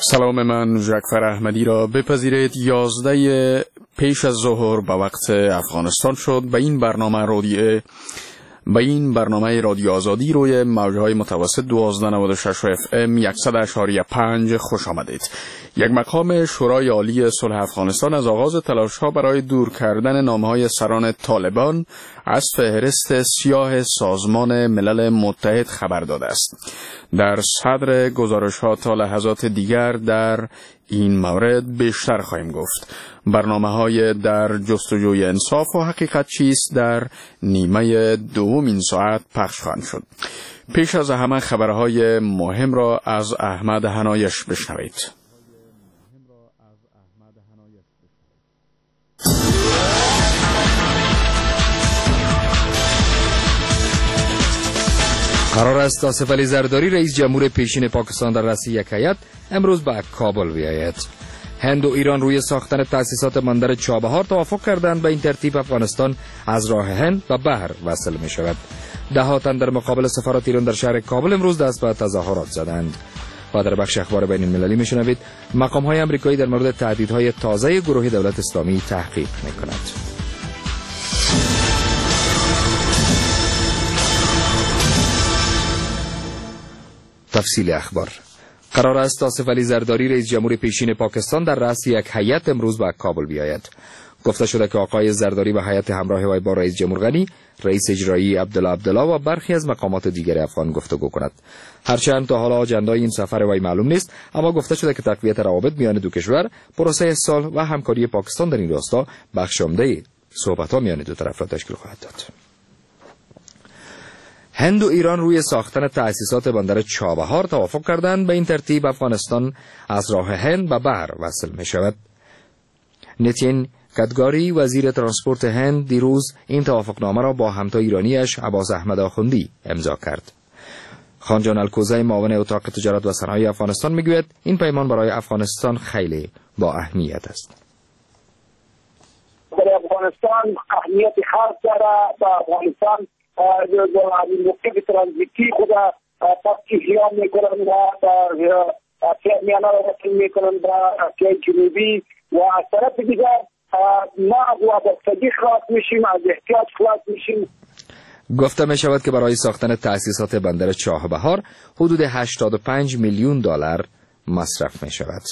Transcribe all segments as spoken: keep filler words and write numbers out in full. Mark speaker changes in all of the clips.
Speaker 1: سلام، من جعفر احمدی را بپذیرید. یازده پیش از ظهر به وقت افغانستان شد. به این برنامه رادیو به این برنامه رادیو آزادی روی موجهای متوسط دوازده نود و شش اف ام صد و شش و پنج خوش آمدید. یک مقام شورای عالی صلح افغانستان از آغاز تلاش‌ها برای دور کردن نامه‌های سران طالبان از فهرست سیاه سازمان ملل متحد خبر داده است. در صدر گزارش‌ها تا لحظات دیگر در این مورد بیشتر خواهیم گفت. برنامه‌های در جستجوی انصاف و حقیقت چیست در نیمه دوم این ساعت پخش خواهند شد. پیش از همه خبرهای مهم را از احمد حنایش بشنوید.
Speaker 2: قرار است آصف علی زرداری رئیس جمهور پیشین پاکستان در رأس یک هیئت امروز به کابل بیاید. هند و ایران روی ساختن تأسیسات بندر چابهار توافق کردند. به این ترتیب افغانستان از راه هند و بحر وصل می شود. ده تن در مقابل سفارت ایران در شهر کابل امروز دست به تظاهرات زدند. و در بخش اخبار بین المللی می شنوید مقام های امریکایی در مورد تهدیدهای تازه گروه دولت اسلامی تحقیق می کند. تفصیل اخبار. قرار است آصف علی زرداری رئیس جمهور پیشین پاکستان در رأس یک هیئت امروز به کابل بیاید. گفته شده که آقای زرداری به هیئت همراه وی با رئیس جمهور غنی، رئیس اجرایی عبدالله عبدالله و برخی از مقامات دیگر افغان گفتگو کند. هرچند تا حالا آجندای این سفر وی معلوم نیست، اما گفته شده که تقویت روابط میان دو کشور، پروسه صلح و همکاری پاکستان در این راستا بخش عمده صحبت‌ها میان دو طرف را تشکیل خواهد داد. هند و ایران روی ساختن تأسیسات بندر چابهار توافق کردند. به این ترتیب افغانستان از راه هند و بحر وصل می شود. نیتین گدگاری وزیر ترانسپورت هند دیروز این توافقنامه را با همتا ایرانیش عباس احمد آخوندی امضا کرد. خانجان الکوزی معاون اتاق تجارت و صنایع افغانستان میگوید این پیمان برای افغانستان خیلی با اهمیت است.
Speaker 3: برای افغانستان اهمیت خاص دارد. با افغانستان موقع ترانزیتی خود پاکی خیام میکنن و آسیا میانه را وصل میکنن با آسیای جنوبی و از طرف دیگر ما از وابستگی خلاص میشیم، از احتیاج خلاص میشیم.
Speaker 2: گفته می شود که برای ساختن تأسیسات بندر چابهار حدود هشتاد و پنج میلیون دلار مصرف می شود.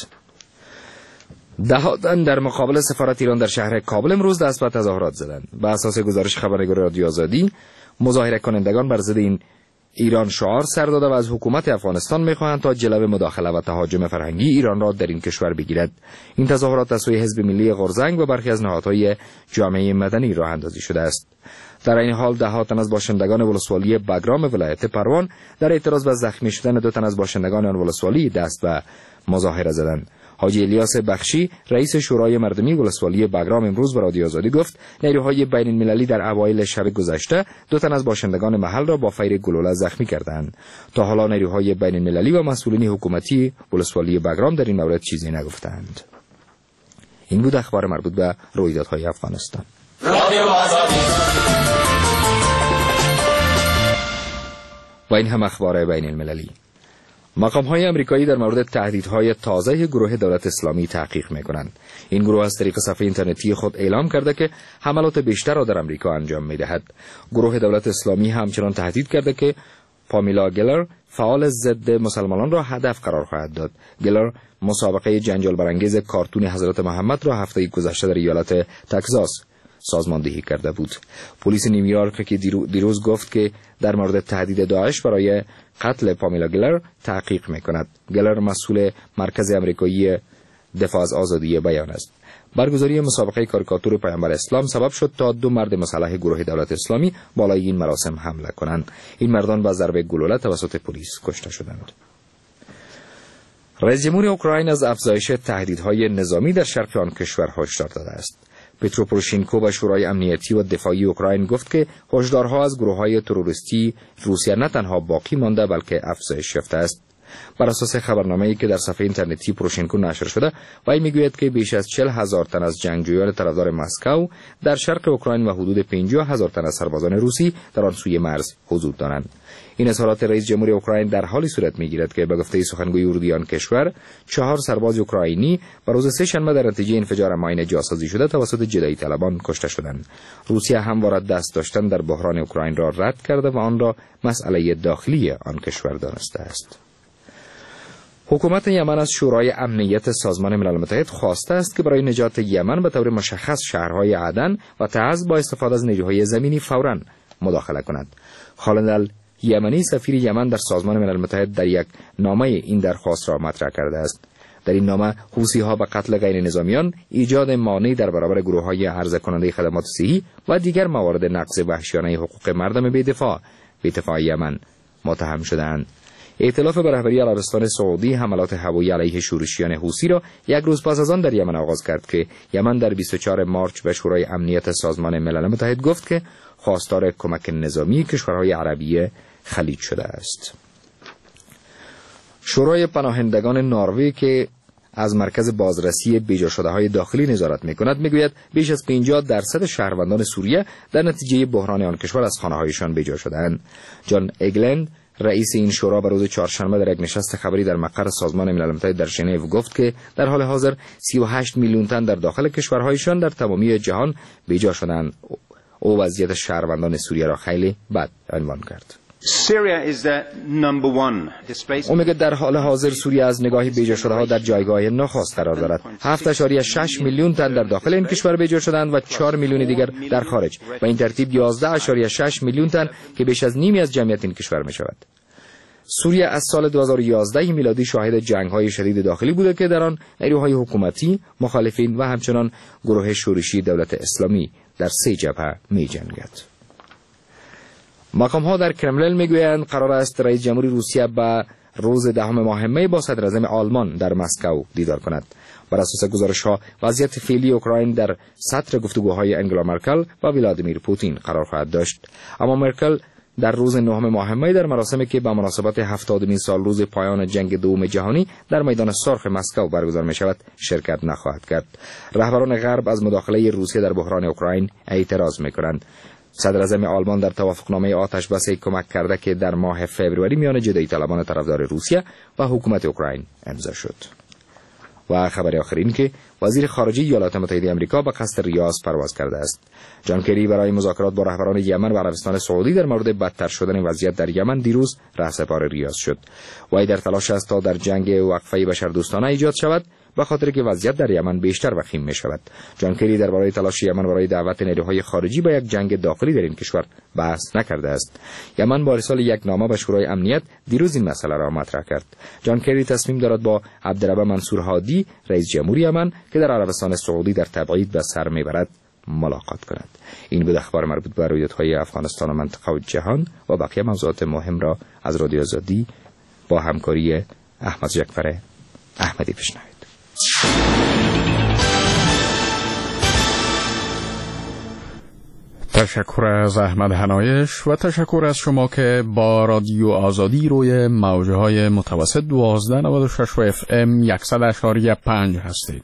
Speaker 2: ده تن در مقابل سفارت ایران در شهر کابل امروز دست به تظاهرات زدند. به اساس گزارش خبرنگار رادیو آزادی، مظاهره کنندگان بر ضد این ایران شعار سر داده و از حکومت افغانستان می‌خواهند تا جلب مداخله و تهاجم فرهنگی ایران را در این کشور بگیرد. این تظاهرات از سوی حزب ملی غرزنگ و برخی از نهادهای جامعه مدنی راه اندازی شده است. در این حال ده تن از باشندگان ولسوالی بگرام ولایت پروان در اعتراض به زخمی شدن دو تن از باشندگان آن ولسوالی دست به مظاهره زدند. حاجی الیاس بخشی رئیس شورای مردمی ولسوالی بگرام امروز به رادیو آزادی گفت نیروهای بین المللی در اوایل شب گذشته دو تن از باشندگان محل را با فیر گلوله زخمی کردند. تا حالا نیروهای بین المللی و مسئولین حکومتی ولسوالی بگرام در این مورد چیزی نگفتند. این بود اخبار مربوط به رویدادهای افغانستان. رادیو آزادی. و این هم اخبار بین المللی. مقام‌های امریکایی در مورد تهدیدهای تازه گروه دولت اسلامی تحقیق می‌کنند. این گروه از طریق صفحه اینترنتی خود اعلام کرده که حملات بیشتر را در امریکا انجام می‌دهد. گروه دولت اسلامی همچنان تهدید کرده که پامیلا گلر فعال ضد مسلمانان را هدف قرار خواهد داد. گلر مسابقه جنجال برانگیز کارتون حضرت محمد را هفته گذشته در ایالت تگزاس سازماندهی کرده بود. پلیس نیویورک که دیروز گفت که در مورد تهدید داعش برای قتل پامیلا گلر تحقیق می‌کند. گلر مسئول مرکز امریکایی دفاع از آزادی بیان است. برگزاری مسابقه کاریکاتور پیامبر اسلام سبب شد تا دو مرد مسلح گروه دولت اسلامی بالای این مراسم حمله کنند. این مردان با ضربه گلوله توسط پلیس کشته شدند. رئیس جمهور اوکراین از افزایش تهدیدهای نظامی در شرق آن کشور هشدار داده است. پترو پوروشینکو و شورای امنیتی و دفاعی اوکراین گفت که هشدارها از گروه‌های تروریستی روسیه نه تنها باقی مانده بلکه افزایش یافته است. بر اساس خبرنامه‌ای که در صفحه اینترنتی پروشنکو نشر شده، وی میگوید که بیش از چهل هزار تن از جنگجویان طرفدار مسکو در شرق اوکراین و حدود پنجاه هزار تن از سربازان روسی در آن سوی مرز حضور دارند. این اظهارات رئیس جمهوری اوکراین در حالی صورت میگیرد که به گفته سخنگوی اردوی آن کشور، چهار سرباز اوکراینی بر روز سه شنبه در نتیجه انفجار ماین جاسازی شده توسط جدایی طلبان کشته شدند. روسیه همواره دست داشتن در بحران اوکراین را رد کرده و آن را مسئله داخلی آن کشور دانسته است. حکومت یمن از شورای امنیت سازمان ملل متحد خواسته است که برای نجات یمن به طور مشخص شهرهای عدن و تعز با استفاده از نیروهای زمینی فوراً مداخله کند. خالد یمنی سفیر یمن در سازمان ملل متحد در یک نامه این درخواست را مطرح کرده است. در این نامه حوثی‌ها به قتل غیر نظامیان، ایجاد مانع در برابر گروه‌های عرضه کننده خدمات صحی و دیگر موارد نقض وحشیانه حقوق مردم بی‌دفاع به دفاع یمن متهم شده‌اند. ائتلاف به رهبری عربستان سعودی حملات هوایی علیه شورشیان حوثی را یک روز پس از آن در یمن آغاز کرد که یمن در بیست و چهارم مارس به شورای امنیت سازمان ملل متحد گفت که خواستار کمک نظامی کشورهای عربی خلیج شده است. شورای پناهندگان نروژ که از مرکز بازرسی بیجا شده های داخلی نظارت می‌کند میگوید بیش از پنجاه درصد شهروندان سوریه در نتیجه بحران آن کشور از خانه‌هایشان بیجا شدند. جان اگلند رئیس این شورا به روز چهارشنبه در یک نشست خبری در مقر سازمان ملل متحد در ژنو گفت که در حال حاضر سی و هشت میلیون تن در داخل کشورهایشان در تمامی جهان بیجا شدند. او وضعیت شهروندان سوریه را خیلی بد عنوان کرد. او میگه در حال حاضر سوریه از نگاه بیجا شده ها در جایگاه نخست قرار دارد. هفت اشاری شش میلیون تن در داخل این کشور بیجا شدند و چهار میلیون دیگر در خارج و این ترتیب یازده اشاری شش میلیون تن که بیش از نیمی از جمعیت این کشور می شود. سوریه از سال دو هزار و یازده میلادی شاهد جنگ‌های شدید داخلی بوده که در آن نیروهای حکومتی، مخالفین و همچنان گروه شورشی دولت اسلامی در سه جبهه می‌جنگد. مقام‌ها در کرملین میگویند قرار است رئیس جمهوری روسیه به روز دهم ماه می با صدر اعظم آلمان در مسکو دیدار کند. بر اساس گزارش‌ها وضعیت فعلی اوکراین در سطر گفتگوهای انگلا مرکل و ولادیمیر پوتین قرار خواهد داشت. اما مرکل در روز نهم ماه می در مراسمی که به مناسبت هفتادمین سال روز پایان جنگ دوم جهانی در میدان سرخ مسکو برگزار می شود شرکت نخواهد کرد. رهبران غرب از مداخله روسیه در بحران اوکراین اعتراض می کنند. صدر اعظم آلمان در توافقنامه آتش بس کمک کرده که در ماه فوریه میان جدایی طلبان طرفدار روسیه و حکومت اوکراین امضا شد. و خبر آخر این که وزیر خارجه ایالات متحده آمریکا به قصد ریاض پرواز کرده است. جان کری برای مذاکرات با رهبران یمن و عربستان سعودی در مورد بدتر شدن وضعیت در یمن دیروز رهسپار ریاض شد. وی در تلاش است تا در جنگ وقفه بشردوستانه ایجاد شود به خاطر که وضعیت در یمن بیشتر وخیم می شود. جان کری درباره تلاش یمن برای دعوت نیروهای خارجی به یک جنگ داخلی در این کشور بحث نکرده است. یمن با ارسال یک نامه به شورای امنیت دیروز این مسئله را مطرح کرد. جان کری تصمیم دارد با عبدالرب منصور هادی رئیس جمهوری یمن که در عربستان سعودی در تبعید به سر میبرد ملاقات کند. این بود اخبار مربوط به رویدادهای افغانستان و منطقه و جهان و بقیه موضوعات مهم را از رادیو آزادی با همکاری احمد جعفر احمدی بشنوید.
Speaker 1: تشکر از احمد حنایش و تشکر از شما که با رادیو آزادی روی موجه های متوسط دوازده نود و شش و اف ام صد اشاری پنج هستید.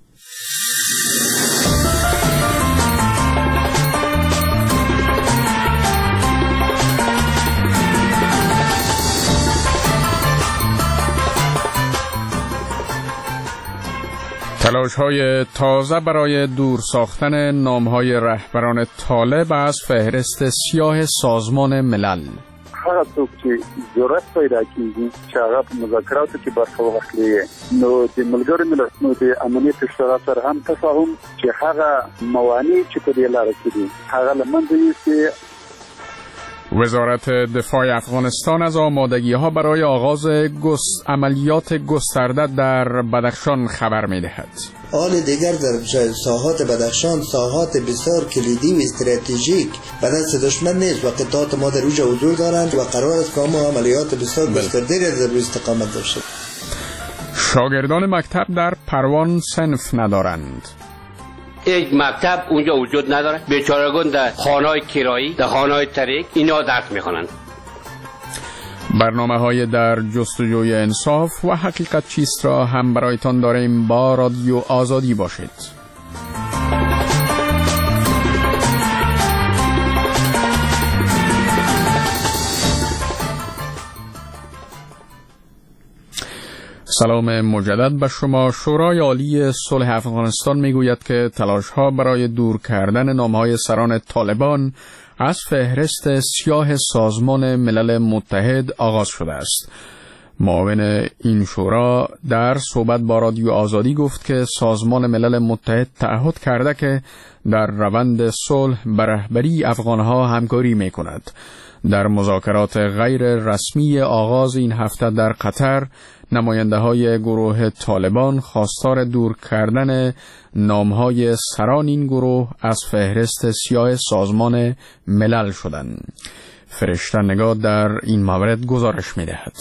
Speaker 1: تلاش‌های تازه برای دور ساختن نام‌های رهبران طالب از فهرست سیاه سازمان ملل.
Speaker 3: هغه څوک چې ضرورت پیدا کیږي چې هغه مذاکراتو کې برخه واخلي نو د ملګرو ملتونو د امنیت شورا سره هم تفاهم چې هغه موانع چې په دې لاره کې دي هغه له منځه یوسي.
Speaker 1: وزارت دفاع افغانستان از آمادگی‌ها برای آغاز گست... عملیات گسترده در بدخشان خبر می‌دهد.
Speaker 4: آن دیگر در ساحات بدخشان ساحات بسیار کلیدی و استراتژیک به دست دشمن نیست و قطعات ما در اوج حضور دارند و قرار است که ما عملیات بسیار گسترده را در استقامت داشته.
Speaker 1: شاگردان مکتب در پروان صنف ندارند.
Speaker 5: یک مکتب اونجا وجود نداره. بیچارگان در خانه‌های کرایی، در خانه‌های طریق اینا درس می‌خوانند.
Speaker 1: برنامه های در جستجوی انصاف و حقیقت چیست را هم برایتان داریم. با رادیو آزادی باشید. سلام مجدد به شما. شورای عالی صلح افغانستان میگوید که تلاش‌ها برای دور کردن نام‌های سران طالبان از فهرست سیاه سازمان ملل متحد آغاز شده است. معاون این شورا در صحبت با رادیو آزادی گفت که سازمان ملل متحد تعهد کرده که در روند صلح به رهبری افغانها همکاری می‌کند. در مذاکرات غیر رسمی آغاز این هفته در قطر، نماینده های گروه طالبان خواستار دور کردن نامهای سران این گروه از فهرست سیاه سازمان ملل شدند. فرشته نگاه در این مورد گزارش می دهد.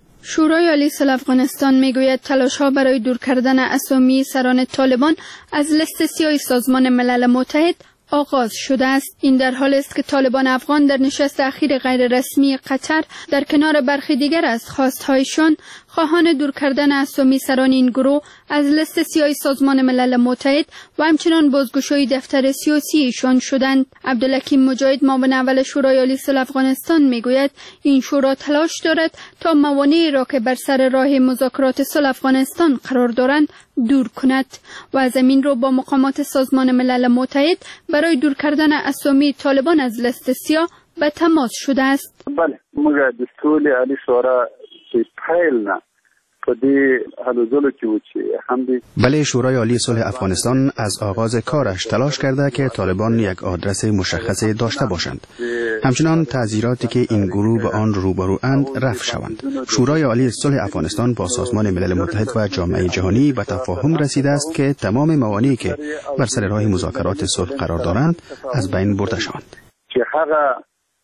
Speaker 6: شورای عالی صلح افغانستان میگوید تلاش‌ها برای دور کردن اسامی سران طالبان از لیست سیاه سازمان ملل متحد آغاز شده است. این در حال است که طالبان افغان در نشست اخیر غیر رسمی قطر در کنار برخی دیگر از خواستهایشان خواهان دور کردن اسامی سران این گروه از لیست سیاه سازمان ملل متحد و همچنان بازگشایی دفتر سیاسی ایشان شدند. عبدالحکیم مجاهد معاون اول شورای عالی صلح افغانستان میگوید این شورا تلاش دارد تا موانعی را که بر سر راه مذاکرات صلح افغانستان قرار دارند دور کند و از این رو با مقامات سازمان ملل متحد برای دور کردن اسامی طالبان از لیست سیاه به تماس شده است.
Speaker 7: بله، موږ د ټولې عالی شورا چې پیل نه په دې هلو ځلو کې و چې هم دې
Speaker 8: بله شورای عالی صلح افغانستان از آغاز کارش تلاش کرده که طالبان یک آدرس مشخص داشته باشند. همچنان تعذیراتی که این گروه به آن روبرواند رفع شوند. شورای عالی صلح افغانستان با سازمان ملل متحد و جامعه جهانی به تفاهم رسیده است که تمام موانعی که بر سر راه مذاکرات صلح قرار دارند از بین برده شوند.
Speaker 7: چې هغه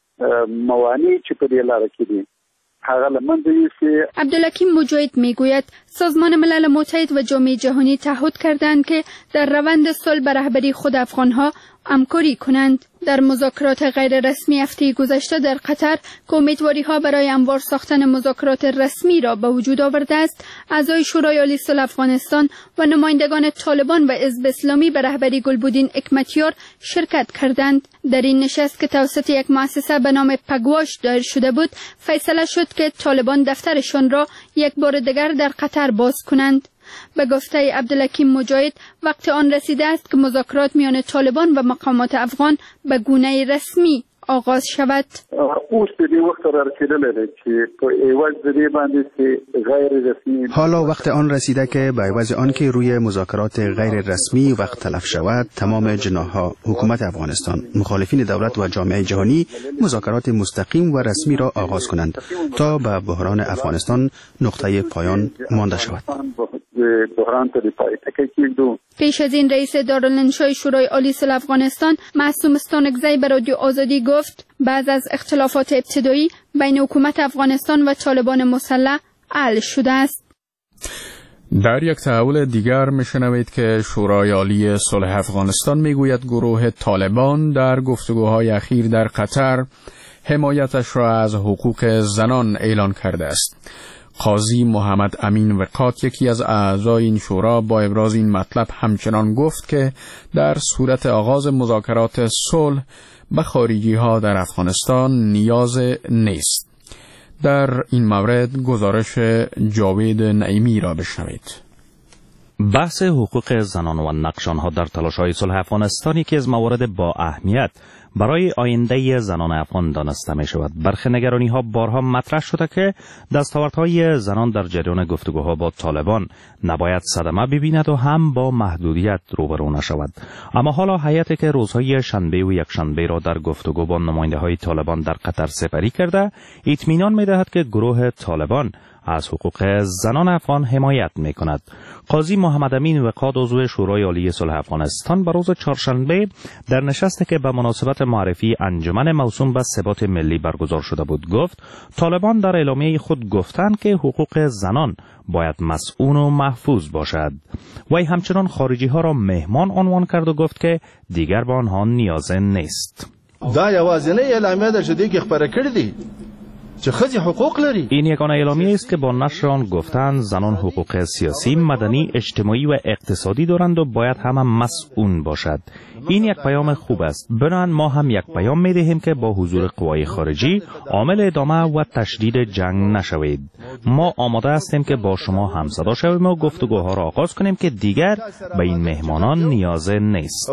Speaker 7: موانعی چې په دې لاره کې دي هغه لمنځه یوسي.
Speaker 6: عبدالحکیم مجاهد میگوید سازمان ملل متحد و جامعه جهانی تعهد کردند که در روند صلح به رهبری خود افغانها همکاری کنند. در مذاکرات غیر رسمی هفته گذشته در قطر که امیدواری‌ها برای هموار ساختن مذاکرات رسمی را به وجود آورده است، اعضای شورای عالی صلح افغانستان و نمایندگان طالبان و حزب اسلامی به رهبری گلبودین حکمتیار شرکت کردند. در این نشست که توسط یک مؤسسه به نام پگواش دایر شده بود، فیصله شد که طالبان دفترشان را یک بار دیگر در قطر باز کنند. به گفته عبدالحکیم مجاهد وقت آن رسیده است که مذاکرات میان طالبان و مقامات افغان به گونه رسمی آغاز شود.
Speaker 7: اوس د دې وخت را رسیدلی دی چې په عوض د دې باندې چې غیر رسمی
Speaker 8: حالا وقت آن رسیده که به عوض آن که روی مذاکرات غیر رسمی وقت تلف شود، تمام جناح‌ها، حکومت افغانستان، مخالفین دولت و جامعه جهانی مذاکرات مستقیم و رسمی را آغاز کنند تا به بحران افغانستان نقطه پایان مانده شود.
Speaker 6: پیش از این رئیس دارالانشای شورای عالی صلح افغانستان معصوم استانکزی به رادیو آزادی گفت بعض از اختلافات ابتدایی بین حکومت افغانستان و طالبان مسلح حل شده است.
Speaker 1: در یک تحول دیگر میشنوید که شورای عالی صلح افغانستان میگوید گروه طالبان در گفتگوهای اخیر در قطر حمایتش را از حقوق زنان اعلان کرده است. قاضی محمد امین وقات یکی از اعضای این شورا با ابراز این مطلب همچنان گفت که در صورت آغاز مذاکرات صلح به خارجی ها در افغانستان نیاز نیست. در این مورد گزارش جاوید نعیمی را بشنوید.
Speaker 9: بحث حقوق زنان و نقش آنها در تلاش‌های صلح افغانستان یکی از موارد با اهمیت برای آینده زنان افغان دانسته می شود. برخی نگرانی ها بارها مطرح شده که دستاوردهای زنان در جریان گفتگوها با طالبان نباید صدمه ببیند و هم با محدودیت روبرو نشود. اما حالا هیئتی که روزهای شنبه و یکشنبه را در گفتگو با نماینده های طالبان در قطر سپری کرده، اطمینان می دهد که گروه طالبان از حقوق زنان افغان حمایت می کند. قاضی محمد امین وقات عضو شورای عالی صلح افغانستان به روز چهارشنبه در نشستی که به مناسبت معرفی انجمن موسوم به ثبات ملی برگزار شده بود گفت طالبان در اعلامیه خود گفتند که حقوق زنان باید مسئول و محفوظ باشد. وی همچنان خارجی ها را مهمان عنوان کرد و گفت که دیگر به آنها نیاز نیست.
Speaker 10: دا یوازینی اعلامیه ده چې دوی خبره کړې دي چې ښځې حقوق لري.
Speaker 9: این یگانه اعلامیه است که با نشر آن گفتند زنان حقوق سیاسی، مدنی، اجتماعی و اقتصادی دارند و باید همه مسئول باشد. این یک پیام خوب است. بنابراین ما هم یک پیام می دهیم که با حضور قوای خارجی عامل ادامه و تشدید جنگ نشوید. ما آماده هستیم که با شما همصدا شویم و گفتگوها را آغاز کنیم که دیگر به این مهمانان نیاز نیست.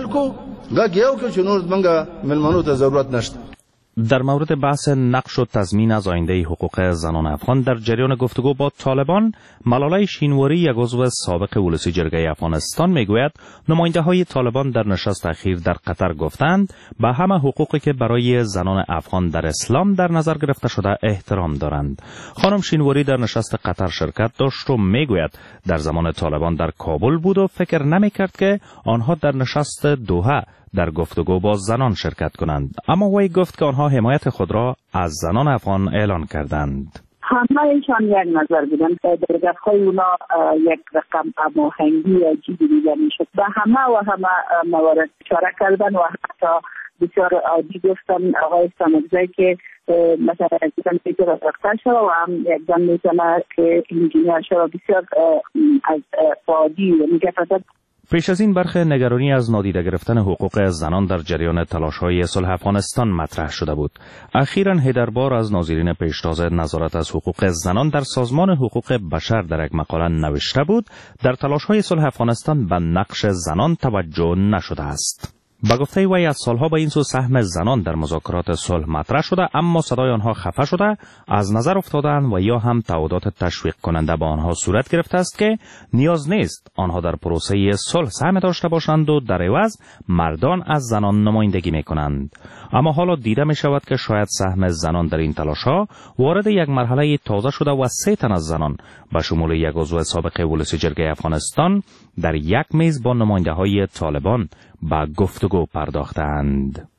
Speaker 9: در مورد بحث نقش و تضمین از آینده حقوق زنان افغان در جریان گفتگو با طالبان، ملاله شینواری، یک عضو سابق ولسی جرگه افغانستان، میگوید نماینده های طالبان در نشست اخیر در قطر گفتند به همه حقوقی که برای زنان افغان در اسلام در نظر گرفته شده احترام دارند. خانم شینواری در نشست قطر شرکت داشت و میگوید در زمان طالبان در کابل بود و فکر نمیکرد که آنها در نشست دوحه در گفتگو با زنان شرکت کنند، اما وی گفت که آنها حمایت خود را از زنان افغان اعلان کردند.
Speaker 11: همه ایشان یک نظر بودن که در دفعه اونا یک رقم هماهنگی عجیبی دیده میشد و همه و همه موارد اشاره کردن و حتی بسیار عادی گفتن آقای سامگزایی که مثلا یک زن میتونه دکتر شد و هم یک زن میتونه که انجینیر شد و بسیار از عادی میگفت.
Speaker 9: پیش از این برخی نگرانی از نادیده گرفتن حقوق زنان در جریان تلاش‌های صلح افغانستان مطرح شده بود. اخیراً هیدربار از ناظرین پیشتاز نظارت از حقوق زنان در سازمان حقوق بشر در یک مقاله نوشته بود در تلاش‌های صلح افغانستان به نقش زنان توجه نشده است. با گفته وی از سالها به این سو سهم زنان در مذاکرات صلح مطرح شده، اما صدای آنها خفه شده، از نظر افتادند و یا هم تعهدات تشویق کننده با آنها صورت گرفته است که نیاز نیست آنها در پروسه صلح سهم داشته باشند و در عوض مردان از زنان نمایندگی می کنند. اما حالا دیده می شود که شاید سهم زنان در این تلاش‌ها وارد یک مرحله تازه شده و سه تن از زنان به شمول یک عضو سابق ولسی جرگه افغانستان در یک میز با نماینده‌های طالبان به گفتگو پرداختند.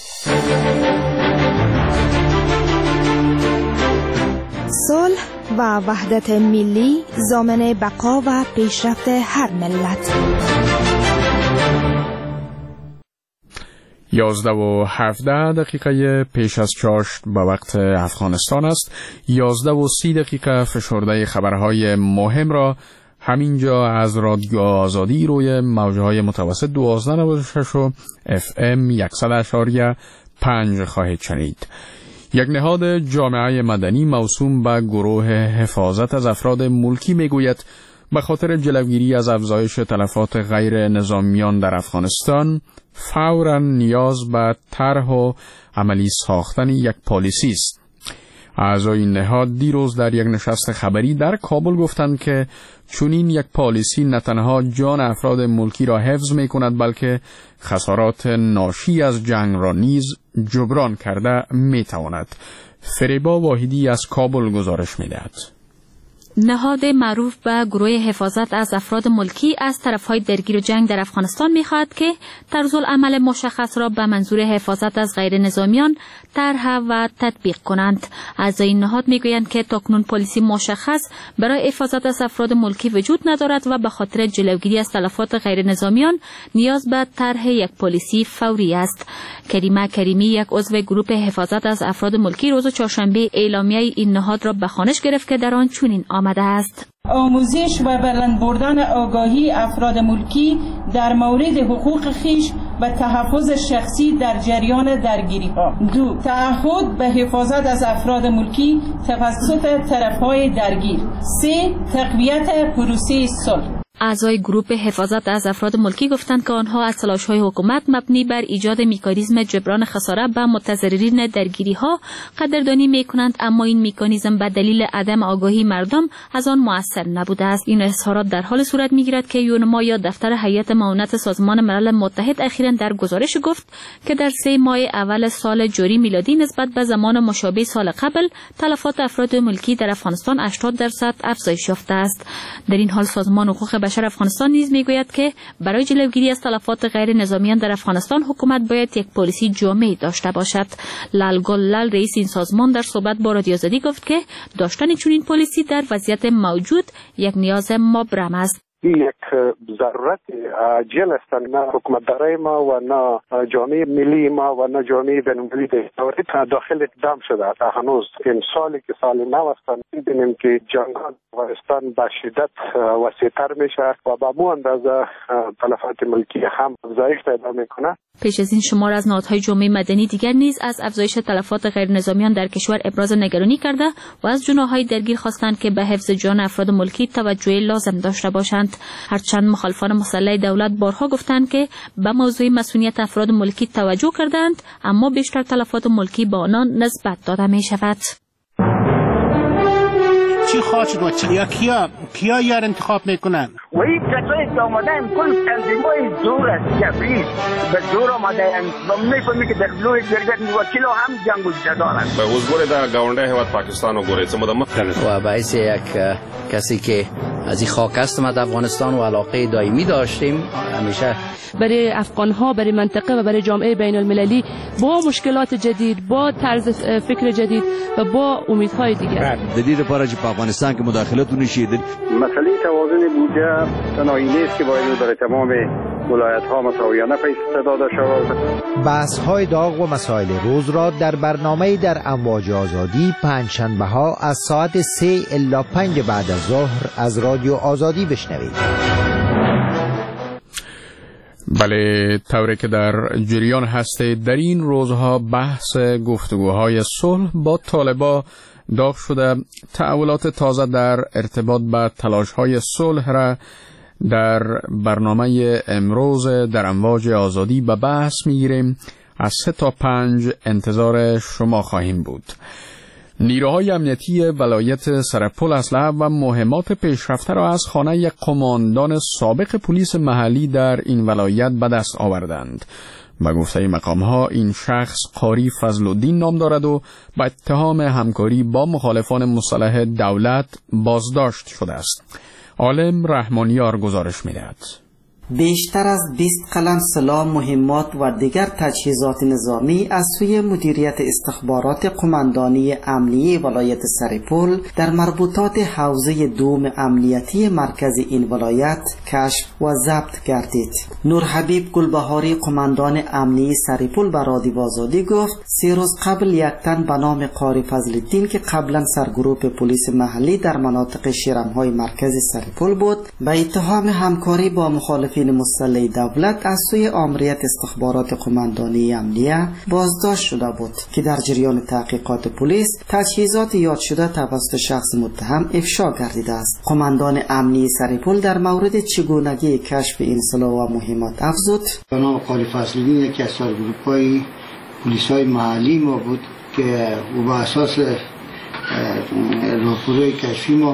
Speaker 12: صلح و وحدت ملی ضامن بقا و پیشرفت هر ملت.
Speaker 1: یازده و هفده دقیقه پیش از چاشت به وقت افغانستان است. یازده و سی دقیقه فشرده خبرهای مهم را همینجا از رادیو آزادی روی موجهای متوسط دوازده نود و شش و اف ام صد اشاریه پنج خواهید شنید. یک نهاد جامعه مدنی موسوم به گروه حفاظت از افراد ملکی میگوید به خاطر جلوگیری از افزایش تلفات غیر نظامیان در افغانستان فوراً نیاز به طرح و عملی ساختن یک پالیسی است. اعضای این نهاد دیروز در یک نشست خبری در کابل گفتند که چنین یک پالیسی نه تنها جان افراد ملکی را حفظ می کند بلکه خسارات ناشی از جنگ را نیز جبران کرده می تواند. فریبا واحدی از کابل گزارش می دهد.
Speaker 13: نهاد معروف به گروه حفاظت از افراد ملکی از طرفهای درگیر جنگ در افغانستان می‌خواهد که طرزالعمل مشخص را به منظور حفاظت از غیر نظامیان طرح و تطبیق کنند. اعضای این نهاد میگویند که تاکنون پلیسی مشخص برای حفاظت از افراد ملکی وجود ندارد و به خاطر جلوگیری از تلفات غیر نظامیان نیاز به طرح یک پلیسی فوری است. کریمه کریمی، یک عضو گروه حفاظت از افراد ملکی، روز چهارشنبه اعلامیه این نهاد را به خوانش گرفت که در آن چنین آمده است:
Speaker 14: آموزش و بلند بردن آگاهی افراد ملکی در مورد حقوق خیش و تحفظ شخصی در جریان درگیری ها. دو، تعهد به حفاظت از افراد ملکی توسط طرفهای درگیر. سه، تقویت پروسه صلح.
Speaker 13: اعضای گروه حفاظت از افراد ملکی گفتند که آنها از تلاش‌های حکومت مبنی بر ایجاد مکانیزم جبران خساره به متضررین درگیری‌ها قدردانی می‌کنند، اما این مکانیزم به دلیل عدم آگاهی مردم از آن مؤثر نبوده است. این اظهارات در حال صورت می‌گیرد که یونما یا دفتر هیئت معاونت سازمان ملل متحد اخیراً در گزارش گفت که در سه ماه اول سال جاری میلادی نسبت به زمان مشابه سال قبل تلفات افراد ملکی در افغانستان هشتاد درصد افزایش یافته است. در این حال سازمان حقوق بشر افغانستان نیز میگوید که برای جلوگیری از تلفات غیر نظامیان در افغانستان حکومت باید یک پلیسی جامع داشته باشد. لالگل لال، رئیس این سازمان، در صحبت با رادیو آزادی گفت که داشتن چنین پلیسی در وضعیت موجود یک نیاز مبرم است.
Speaker 7: این یک ضرورت عاجل است، نه حکومت دارای ما و نه جامعه ملی ما و نه جامعه بین‌المللی تا داخل اقدام شده. هنوز این سالی که سال نو است، می‌بینیم که جنگات افغانستان به شدت وسیع‌تر میشه و به مو اندازه تلفات ملکی هم افزایش پیدا میکنه.
Speaker 13: پیش از این شمار از نهادهای جامعه مدنی دیگر نیز از افزایش تلفات غیر نظامیان در کشور ابراز نگرانی کرده و از جناح‌های درگیر خواستند که به حفظ جان افراد ملکی توجه لازم داشته باشند. هرچند مخالفان مسلح دولت بارها گفتند که به موضوع مسئولیت افراد ملکی توجه کردند، اما بیشتر تلفات ملکی به آنان نسبت داده می شود.
Speaker 10: چی خواهد و چی یا کیا کیا یار انتخاب میکنن؟
Speaker 15: و این کسایی که آمدن کل تنظیمای زور است، جبری به زور آمدن و میفهمی که در لوی جرگت وکیل هم جنگ و جدارن.
Speaker 16: به حضور در گاونده هیواد پاکستان و گوریت مدام
Speaker 17: و باعث یک کسی که از این خاک است ما در افغانستان و علاقه دائمی داشتیم، همیشه
Speaker 18: برای افغان ها، برای منطقه و برای جامعه بین المللی با مشکلات جدید، با طرز فکر جدید و با امیدهای دیگر.
Speaker 19: دلیل پارچ په افغانستان کې مداخلت ونشید.
Speaker 7: مسئله توازن بودجه تنهایی نیست که باید برای تمام ولایت ها مساویانه پیش داده شود.
Speaker 20: بحث های داغ و مسائل روز را در برنامه در امواج آزادی پنجشنبه ها از ساعت سه الی پنج بعد از ظهر از رادیو آزادی بشنوید.
Speaker 1: بله، طوری که در جریان هسته در این روزها بحث گفتگوهای صلح با طالبان داغ شده. تحولات تازه در ارتباط با تلاش‌های صلح را در برنامه امروز در امواج آزادی به بحث می‌گیریم. از سه تا پنج انتظار شما خواهیم بود. نیروهای امنیتی ولایت سرپل اسلحه و مهمات پیشرفته را از خانه یک قماندان سابق پلیس محلی در این ولایت به دست آوردند. به گفته مقام‌ها این شخص قاری فضل‌الدین نام دارد و با اتهام همکاری با مخالفان مسلح دولت بازداشت شده است. عالم رحمانیار گزارش می‌دهد.
Speaker 21: بیشتر از بیست قلم سلاح، مهمات و دیگر تجهیزات نظامی از سوی مدیریت استخبارات قماندانی امنیه ولایت سرپل در مربوطات حوزه دوم امنیتی مرکز این ولایت کشف و ضبط گردید. نور حبیب گلبهاری قماندان امنیه سرپل به رادیو آزادی گفت سه روز قبل یک تن به نام قاری فضل‌الدین که قبلا سرگروه پلیس محلی در مناطق شیرمهای مرکز سرپل بود، به اتهام همکاری با مخالفین مسلح دولت از سوی آمریت استخبارات قماندانی امنیه بازداشت شده بود که در جریان تحقیقات پلیس تجهیزات یاد شده توسط شخص متهم افشا گردیده است. قماندان امنیه سرپل در مورد چگونگی کشف این سلاح و مهمات افزود:
Speaker 22: به نام قاری فضل‌الدین یکی از سرگروه‌های پلیس‌های محلی ما بود که او به اساس راهبردهای کشفی ما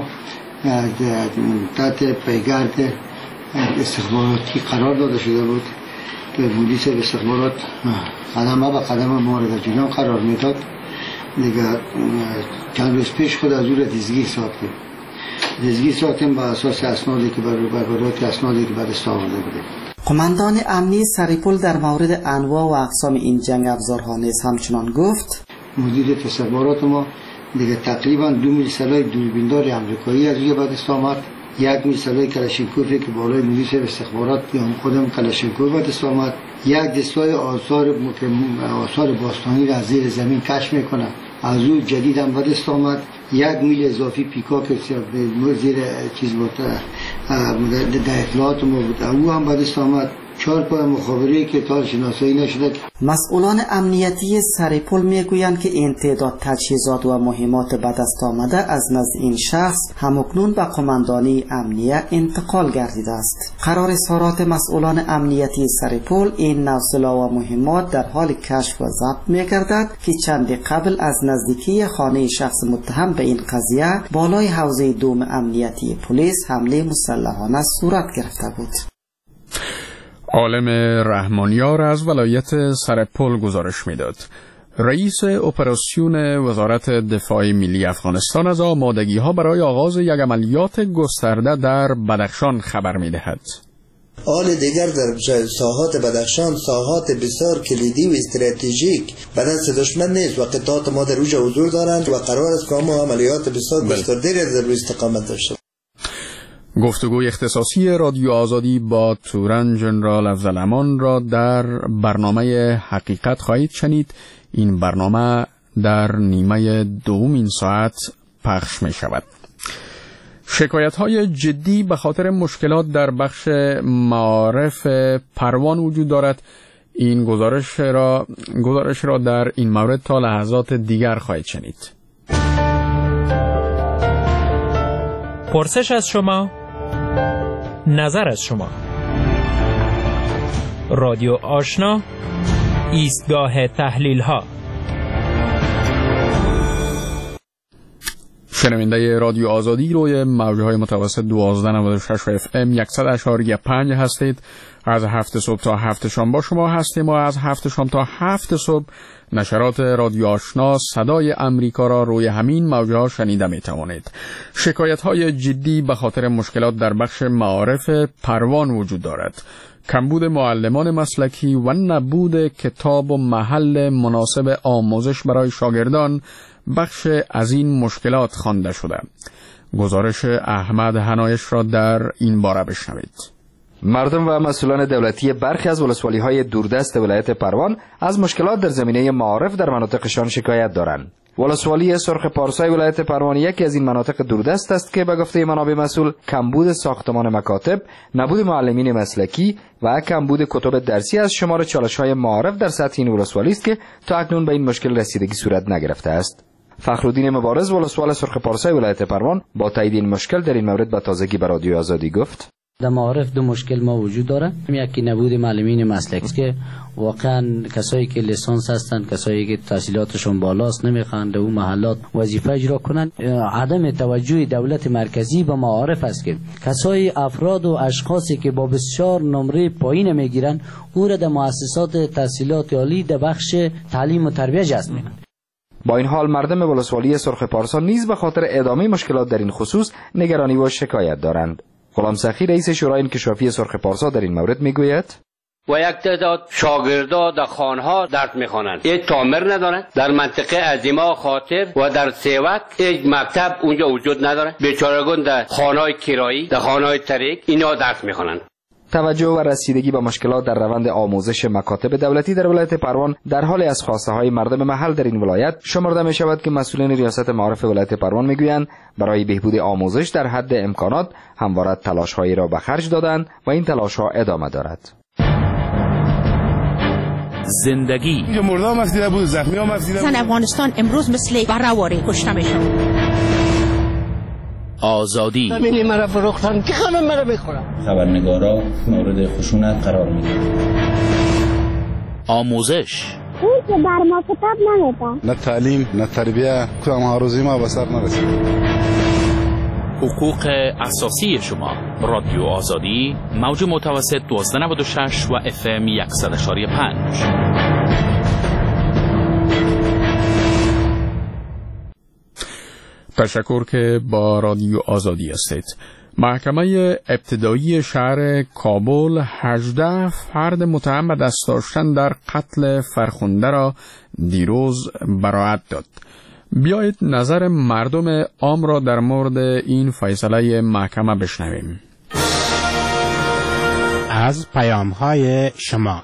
Speaker 22: تحت پیگرد استخباراتی قرار داده شده بود که پلیس استخبارات قدم به قدم ما را در جریان قرار میداد. دیگه چند روز پیش خود از او را دزگیر ساختیم دزگیر ساختیم با اساس اسنادی که بر برگردات اسنادی که بر دست آورده بوده.
Speaker 21: قماندان امنی سرپل در مورد انواع و اقسام این جنگ افزارها نیز همچنان گفت:
Speaker 22: مدیر استخبارات ما دیگه تقریبا دو میل سلاح دوربیندار آمریکایی از روی بر دست آمد، یک میسلای کلاشینکوف که بالای مدیر استخبارات یا خودم کلاشینکوف به دست آمد، یک دستای آثار آثار باستانی را از زیر زمین کشف میکنه از او جدید هم به دست آمد، یک میل اضافی پیکاک زیر چیز بود در اطلاعات ما بود او هم به دست آمد، چهار پای مخابره‌ای که تا شناسایی نشده.
Speaker 21: مسئولان امنیتی سرپل میگویند که این تعداد تجهیزات و مهمات به دست آمده از نزد این شخص همکنون به قماندانی امنیه انتقال گردیده است. قرار اظهارات مسئولان امنیتی سرپل این نوع سلاح و مهمات در حال کشف و ضبط میگردد که چند قبل از نزدیکی خانه شخص متهم به این قضیه بالای حوزه دوم امنیتی پلیس حمله مسلحانه صورت گرفته بود.
Speaker 1: عالم رحمانیار از ولایت سرپل گزارش میداد. رئیس اپراسیون وزارت دفاع ملی افغانستان از آمادگی ها برای آغاز یک عملیات گسترده در بدخشان خبر میدهد.
Speaker 4: حال دیگر در ساحات بدخشان ساحات بسیار کلیدی و استراتژیک به دست دشمن نیست و قطعات ما در اوج حضور دارند و قرار است که ما عملیات بسیار گسترده در روی استقامت داشته.
Speaker 1: گفتگوی اختصاصی رادیو آزادی با تورن جنرال افضل امان را در برنامه حقیقت خواهید شنید. این برنامه در نیمه دوم این ساعت پخش می شود. شکایت های جدی به خاطر مشکلات در بخش معارف پروان وجود دارد. این گزارش را گزارش را در این مورد تا لحظات دیگر خواهید شنید.
Speaker 2: پرسش از شما، نظر از شما. رادیو آشنا، ایستگاه تحلیل ها.
Speaker 1: شنونده رادیو آزادی روی موج‌های متوسط دوازده نود و شش اف ام صد اشاری پنج هستید. از هفت صبح تا هفت شام با شما هستیم و از هفت شام تا هفت صبح نشرات رادیو آشنا صدای امریکا را روی همین موج‌ها شنیده می توانید. شکایت‌های جدی به خاطر مشکلات در بخش معارف پروان وجود دارد. کمبود معلمان مسلکی و نبود کتاب و محل مناسب آموزش برای شاگردان بخش از این مشکلات خوانده شده. گزارش احمد حنایش را در این باره بشنوید.
Speaker 3: مردم و مسئولان دولتی برخی از ولسوالی‌های دوردست ولایت پروان از مشکلات در زمینه معارف در مناطقشان شکایت دارند. ولسوالی سرخ پارسای ولایت پروان یکی از این مناطق دوردست است که به گفته منابع مسئول کمبود ساختمان مکاتب، نبود معلمین مسلکی و کمبود کتب درسی از شمار چالش‌های معارف در سطح این ولسوالی است که تا اکنون به این مشکل رسیدگی صورت نگرفته است. فخرالدین مبارز ولسوال سرخ پارسای ولایت پروان با تایید این مشکل در این مورد به تازگی به رادیو آزادی گفت:
Speaker 23: در معارف دو مشکل ما وجود داره. یکی نبود معلمین مسلکی که واقعا کسایی که لیسانس هستن، کسایی که تحصیلاتشون بالاست نمیخوان در اون محلات وظیفه اجرا کنن. عدم توجه دولت مرکزی به معارف است که کسایی افراد و اشخاصی که با بسیار نمره پایین میگیرن او را در مؤسسات تحصیلات عالی در بخش تعلیم و تربیت جذب میکنن.
Speaker 3: با این حال مردم ولسوالی سرخ پارسا نیز به خاطر ادامه مشکلات در این خصوص نگرانی و شکایت دارند. غلام سخی رئیس شورای انکشافی سرخ پارسا در این مورد میگوید:
Speaker 5: و یک تعداد شاگردا در خانها درس میخوانند، یک تامر ندارند. در منطقه عظیما خاطر و در سیوک یک مکتب اونجا وجود نداره. بیچارگان در خانهای کرایی، در خانهای طریق اینا درس میخوانند.
Speaker 3: توجه و رسیدگی به مشکلات در روند آموزش مکاتب دولتی در ولایت پروان در حال از خواسته های مردم محل در این ولایت شمرده می شود که مسئولین ریاست معارف ولایت پروان میگویند برای بهبود آموزش در حد امکانات همواره تلاش هایی را به خرج دادند و این تلاش ها ادامه دارد.
Speaker 2: زندگی
Speaker 24: مردم مسئله بود، زخمی ها مسئله بود.
Speaker 25: افغانستان امروز مثل برهواری کشته میشه.
Speaker 2: آزادی
Speaker 24: ببینی مرا فروختن که خانم مرا بخورم.
Speaker 2: خبرنگارا مورد خشونت قرار میدن. آموزش
Speaker 26: اون که بر ما کتاب نمیده.
Speaker 24: نه تعلیم نه تربیه، کام هاروزی ما به سر نرسید.
Speaker 2: حقوق اساسی شما. رادیو آزادی موج متوسط دوازده نود و شش و اف ام صد اشاری پنج.
Speaker 1: تشکر که با رادیو آزادی هستید. محکمه ابتدایی شهر کابل هجده فرد متهم به دست داشتن در قتل فرخنده را دیروز براءت داد. بیایید نظر مردم عام را در مورد این فیصله محکمه بشنویم.
Speaker 10: از پیام‌های شما.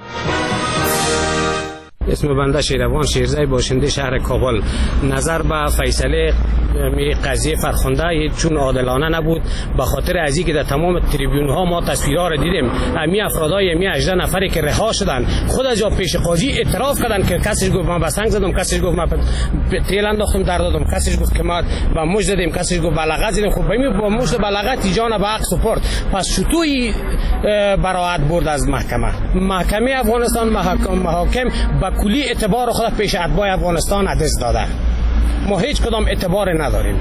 Speaker 27: اسم بنده شیروان شیرزای باشنده شهر کابل. نظر به فیصله قضیه فرخنده چون عادلانه نبود، به خاطر از اینکه در تمام تریبیون ها ما تصویرها را دیدیم، امی افرادای امی هجده نفری که رها شدن خود از جا پیش قاضی اعتراف کردن که کسیش گفت من به سنگ زدم، کسیش گفت من تیل انداختم در دادم، کسیش گفت که ما با مجد زدیم، کسیش گفت بلغت زدیم. خب ببین با مجد بلغت جان به حق سپرد. پس چطوری براءت برد از محکمه؟ محکمه افغانستان محاکم محاکم با کلی اعتبار خود پیش اتباع افغانستان عدس داده. ما هیچ کدام اعتبار نداریم.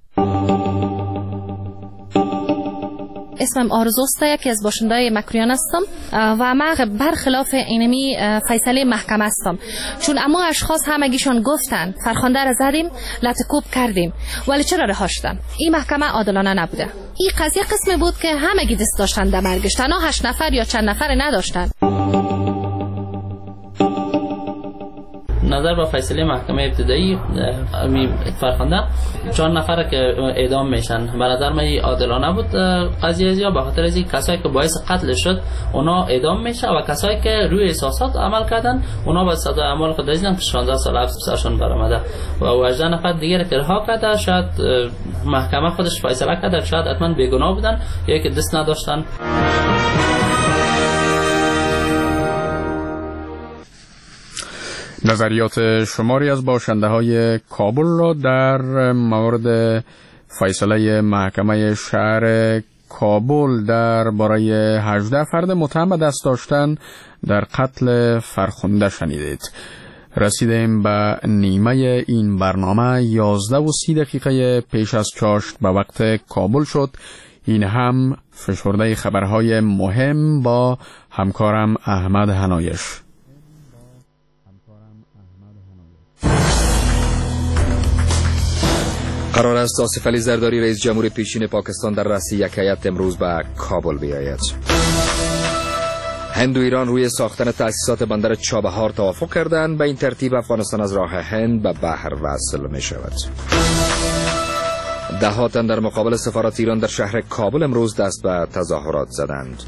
Speaker 28: اسمم آرزوست، یکی از باشنده‌های مکریان هستم و من برخلاف اینمی فیصله محکمه هستم، چون اما اشخاص همگیشون گفتن فرخنده را زدیم، لطکوب کردیم، ولی چرا رها شدن؟ این محکمه عادلانه نبوده. این قضیه قسمی بود که همگی دست داشتن در مرگش، تنها هشت نفر یا چند نفر نداشتن.
Speaker 6: نظر به فیصله محکمه ابتدایی فرخنده چهار نفر که اعدام میشن، به نظر من عادلانه بود قضیه زیاد، به خاطر از این کسایی که باعث قتل شد اونا اعدام میشه و کسایی که روی احساسات عمل کردن اونا به سزای اعمال خود رسیدن که شانزده سال حبس سرشون برآمده و هجده نفر دیگه که رها کرده. شاید محکمه خودش فیصله کرده شاید حتما بیگناه بودن یا که دست نداشتن.
Speaker 1: نظریات شماری از باشنده های کابل را در مورد فیصله محکمه شهر کابل در برای هجده فرد متهم به دست داشتن در قتل فرخنده شنیدید. رسیدیم به نیمه این برنامه. یازده و سی دقیقه پیش از چاشت به وقت کابل شد. این هم فشرده خبرهای مهم با همکارم احمد هنایش.
Speaker 3: قرار است آصف علی زرداری رئیس جمهور پیشین پاکستان در رأس یک هیئت امروز به کابل بیاید. هند و ایران روی ساختن تأسیسات بندر چابهار توافق کردند. به این ترتیب افغانستان از راه هند به بحر وصل می شود. ده تن در مقابل سفارت ایران در شهر کابل امروز دست به تظاهرات زدند.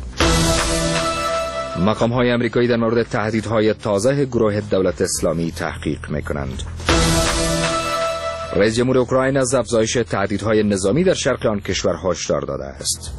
Speaker 3: مقام های امریکایی در مورد تهدیدهای تازه گروه دولت اسلامی تحقیق می کنند. رئیس جمهور اوکراین از افزایش تهدیدهای نظامی در شرق آن کشور هشدار داده است.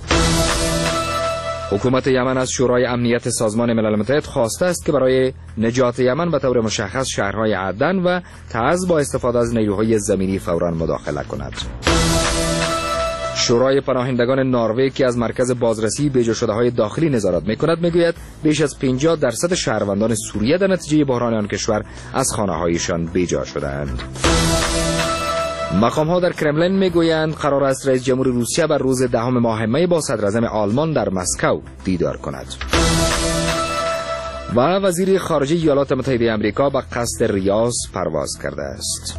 Speaker 3: حکومت یمن از شورای امنیت سازمان ملل متحد خواسته است که برای نجات یمن به طور مشخص شهرهای عدن و تعز با استفاده از نیروهای زمینی فوراً مداخله کند. شورای پناهندگان نروژ که از مرکز بازرسی بیجا شده های داخلی نظارت می‌کند میگوید بیش از پنجاه درصد شهروندان سوریه در نتیجه بحران آن کشور از خانه‌هایشان بیجا شده‌اند. مقام ها در کرملین میگویند قرار است رئیس جمهور روسیه بر روز دهم ماه می با صدر اعظم آلمان در مسکو دیدار کند. و وزیر خارجه ایالات متحده آمریکا به قصد ریاض پرواز کرده است.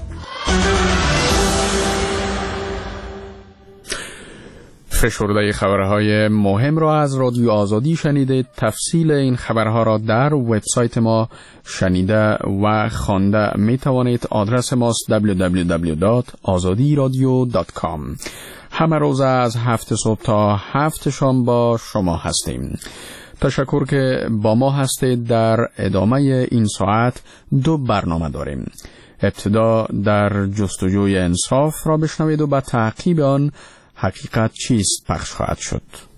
Speaker 1: فشرده خبرهای مهم را از رادیو آزادی شنیدید. تفصیل این خبرها را در وبسایت ما شنیده و خوانده می توانید. آدرس ماست دبلیو دبلیو دبلیو دات آزادی رادیو دات کام. همه روز از هفت صبح تا هفت شام با شما هستیم. تشکر که با ما هستید. در ادامه این ساعت دو برنامه داریم. ابتدا در جستجوی انصاف را بشنوید و به تعقیب آن حقیقت چیست پخش خواهد شد.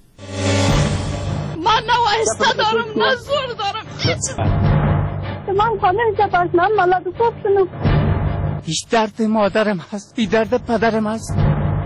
Speaker 8: من نه وایسته دارم نه زور دارم. من خانه جبرنم ملاد خوب شنو.
Speaker 10: هیچ درد مادرم هست، بی درد پدرم هست.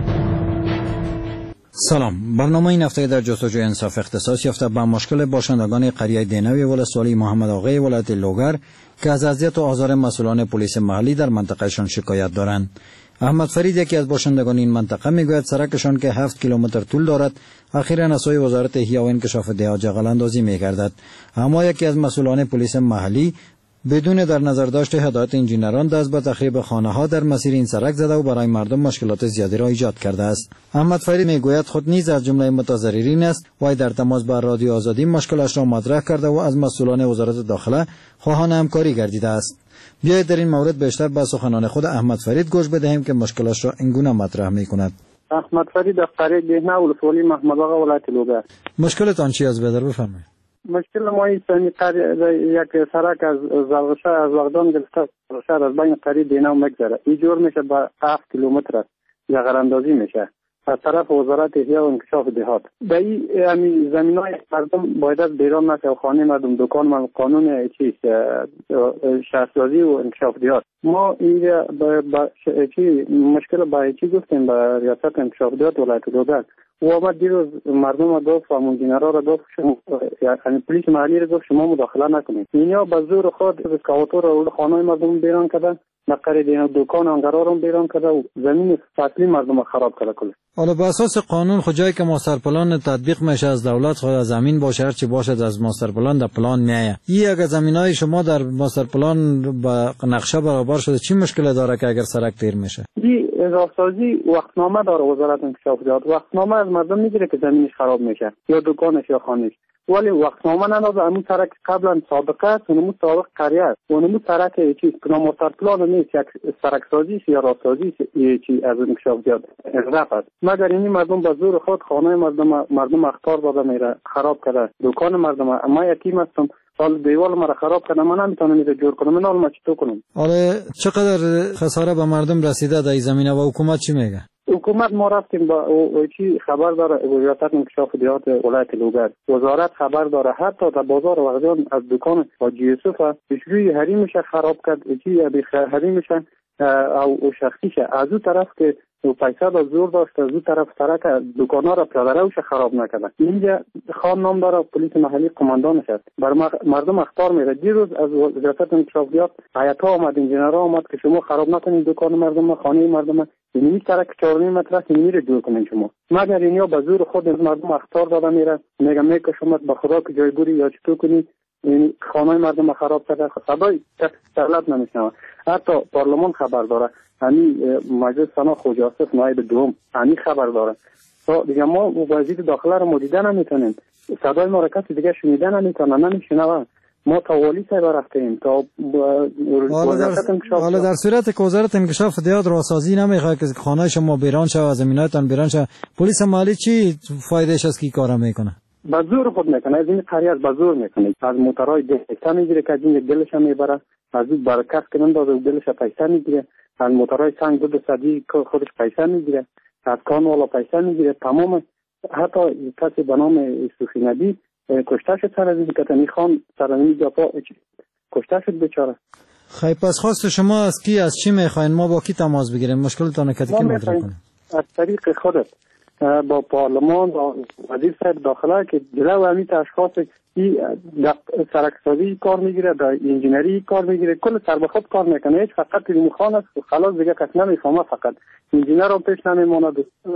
Speaker 9: سلام. برنامه این هفته در جستجوی انصاف اختصاص یافته به مشکل باشندگان قریه دینوی ولسوالی محمد آقای ولایت لوگر که از اذیت و آزار مسئولان پلیس محلی در منطقهشان شکایت دارند. احمد فرید یکی از باشندگان این منطقه میگوید سرکشان که هفت کیلومتر طول دارد اخیراً از سوی وزارت احیا و انکشاف دهات جغل اندازی میگردد، اما یکی از مسئولان پلیس محلی بدون در نظر داشت هدایت انجینران دست به تخریب خانه ها در مسیر این سرک زده و برای مردم مشکلات زیادی را ایجاد کرده است. احمد فرید میگوید خود نیز از جمله متضررین است و در تماس با رادیو آزادی مشکلش را مطرح کرده و از مسئولان وزارت داخله خواهان همکاری گردیده است. بیایید در این مورد بیشتر به سخنان خود احمد فرید گوش بدهیم که مشکلش را اینگونه مطرح میکند.
Speaker 11: احمد فرید از قریه دهنه ولسوالی محمد آقا ولایت لوگر.
Speaker 9: مشکلتان چی است بدر بفرمایید؟
Speaker 11: مشکل ما این یک سرک از زلغشه از واغدان گرفته شهر از بین قریه دهنه مگذره این جور میشه به هفت کیلومتر است جغل اندازی میشه از طرف وزارت احیا و انکشاف دهات. به این زمینای مردم باید از بیرون نشه و خانه مردم دکان مردم قانون چیست شهرسازی و انکشاف دهات. ما اینجا با چی مشکل با چی گفتیم با ریاست انکشاف دهات ولایت لوگر و آمد دیروز مردم را گفت و منجینرها را گفت یعنی پلیس محلی را گفت شما مداخله نکنید. اینیا به زور خود اسکاواتور را خانه مردم بیرون کردن نقره دین دکان انقرارم بیرون کرده و زمین فصلی مردم خراب کرده کله.
Speaker 9: حالا به اساس قانون خود جایی که ماستر پلان تطبیق میشه از دولت خود زمین باشه هر چی باشد از ماستر پلان در پلان میایه. این اگه زمینای شما در ماستر پلان با نقشه برابر شده چی مشکل داره که اگر سرک تیر میشه؟
Speaker 11: این راهسازی وقتنامه داره وزارت انکشاف دهات. وقتنامه از مردم میگیره که زمینش خراب میشه یا دکانش یا خانهش. ولی وقتنامه نداده. همون سرک قبلا سابقه است، اونمو سابق قریه است، اونمو سرک چیز نامرتب پلان نیست، یک سرک سازی یا راهسازی چی از انکشاف زیاد رفت است. مگر این مردم به زور خود خانه مردم مردم اخطار داده میره، خراب کرده دکان مردم. ما یتیم هستم، حال دیوال مرا خراب کنه، من نمیتونم اینو جور کنم، من حال چطور کنم؟
Speaker 9: آره چقدر خساره به مردم رسیده در این زمینه و حکومت چی میگه؟
Speaker 11: حکومت ما رفتیم با او چی خبر داره، وزارت انکشاف دیهات ولایت لوگر وزارت خبر داره، حتی در بازار وقتیان از دکان حاجی یوسف پیشروی حریمش خراب کرد، چی ابی حریمش او شخصیشه از اون طرف که و پیسه دا زور داشت، از اون طرف سرک دکانا را پیاده‌روش خراب نکرده. اینجا خان نام داره پلیس محلی قماندانش است، بر مردم اخطار میره. دیروز از وزارت انکشاف دیهات هیئت آمد، انجینرها آمد که شما خراب نکنید دکان مردم، خانه مردم، این سرک چهار و نیم متر است، این میره جور کنین شما. مگر اینیا به زور خود مردم اخطار داده میره، میگم میگه شما به خدا که جای بوری یا چطور کنی، این خانه مردم خراب کرده، صدای دولت نمیشنوه. حتی پارلمان خبر داره، همین مجلس سنا خوجا یوسف نایب دوم همین خبر داره. تو دیگه ما وزیر داخله رو مدیده نمیتونیم، صدای ما را کسی دیگه شنیده نمیتونه، نمیشنوه. ما تا والی صاحب رفتیم تا وزارت انکشاف.
Speaker 9: حالا در صورت که وزارت انکشاف دیهات راهسازی نمیخواد که خانه شما بیران شه، زمیناتون بیران شه، پلیس محلی چی فایدهش از کی کارا میکنه؟
Speaker 11: به زور خود میکنه، از این قریه به زور میکنه، از موترهای پیسه میگیره که از این دلش میبره، از این برکت که نندازه و دلش پیسه میگیره، از موترهای سنگ دو صدی خودش پیسه میگیره، از کان والا پیسه میگیره. تمام حتی کسی به نام صوفی نبی کشته شد سر از این کتنی خان سر از این جاپا کشته شد بیچاره.
Speaker 9: خیلی پس خواست شما از کی از چی میخواین؟ ما با کی تماس بگیریم؟ مشکلتان کتی که مطرح کنیم؟
Speaker 11: از طریق خودت با پارلمان با وزیر صاحب داخله که جلو همیت اشخاص در سرکسازی کار میگیره، در انجینری کار میگیره، کل سر به خود کار میکنه. هیچ فقط ریموخان است خلاص دیگه کس نمیفهمه، فقط انجینر رو پیش نمیماند.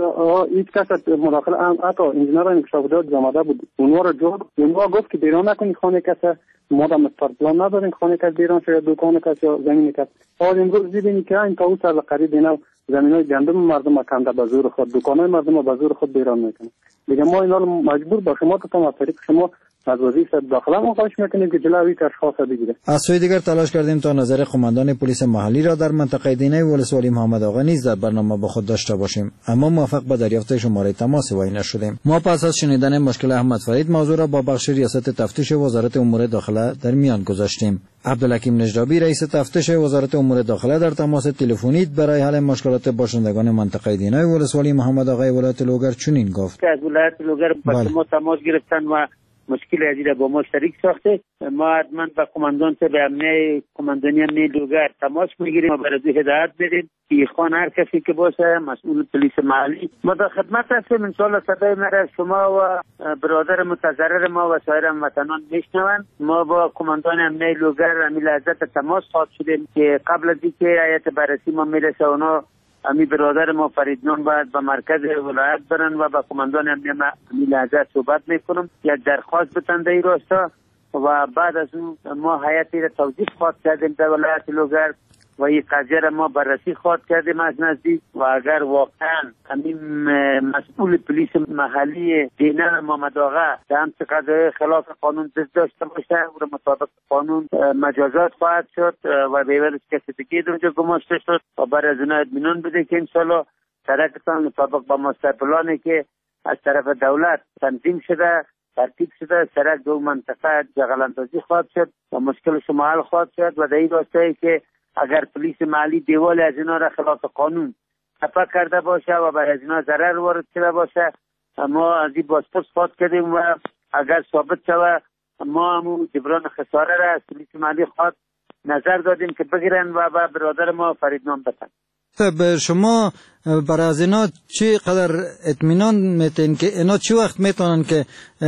Speaker 11: هیچ کس مداخله هم حتی انجینر انکشاف دیهات جامده بود، اونها رو جور اونها گفت که بیرون نکنی خانه کس، ما در مسترپلان نداریم خانه کس بیرون شه یا دکان کس یا زمین کس. حال امروز دیدین که این تا او سر قریب اینا زمینای گندم مردم کنده به زور خود، دکانای مردم به زور خود بیرون میکنه. دیگه ما اینا رو مجبور با شما تا از طریق شما از وزیر صاحب داخله ما خواهش میکنیم که جلوی اشخاص بگیره.
Speaker 9: از سوی دیگر تلاش کردیم تا نظر قماندان پلیس محلی را در منطقه دینه ولسوالی محمد آقا نیز در برنامه با خود داشته باشیم، اما موفق به دریافت شماره تماس وی نشدیم. ما پس از شنیدن مشکل احمد فرید موضوع را با بخش ریاست تفتیش وزارت امور داخله در میان گذاشتیم. عبدالحکیم نجرابی رئیس تفتیش وزارت امور داخله در تماس تلفنی برای حل مشکلات باشندگان منطقه دینه ولسوالی محمد آقا ولایت لوگر چنین گفت
Speaker 12: که از ولایت لوگر با ما تماس گرفتن و مشکل ازیده با ما شریک ساخته. ما حتما با قماندان به امنیه قماندانی امنیه لوگر تماس میگیریم و برای هدایت بدیم که خان هر کسی که باشه مسئول پلیس محلی ما در خدمت هستیم. ان شاء الله صدای ما را شما و برادر متضرر ما و سایر هموطنان میشنوند. ما با قماندان امنیه لوگر امی لحظت تماس خواهد شدیم که قبل از اینکه هیئت بررسی ما میرسه اونا امی برادر ما فریدنام باید به مرکز ولایت برن و با قماندان امنیه امی لحظت صحبت میکنم، یک درخواست بتن در این راستا و بعد از اون ما هیئتی را توضیح خواهد کردیم در ولایت لوگر و این قضیه را ما بررسی خواهد کردیم از نزدیک و اگر واقعا همین مسئول پلیس محلی دینه محمد آقا در همچه قضیه خلاف قانون دست داشته باشه و مطابق قانون مجازات خواهد شد و به عوض کسی دیگه اونجا گماشته شد و برای از اونها اطمینان بده که انشالله سرکتان مطابق با ماستر پلانی که از طرف دولت تنظیم شده ترتیب شده سرک دو منطقه جغل‌اندازی خواهد شد و مشکل شما حل خواهد شد و در این راسته که اگر پلیس محلی دیوال از اینا را خلاف قانون تپه کرده باشه و بر از اینا ضرر وارد شده باشه ما از این بازپرس خواهد کردیم و اگر ثابت شود ما همون جبران خساره را از پلیس محلی خواهد نظر دادیم که بگیرن و به برادر ما فریدنام بدن.
Speaker 9: به شما برای از اینا چی قدر اطمینان میتین که اینا چی وقت میتونن که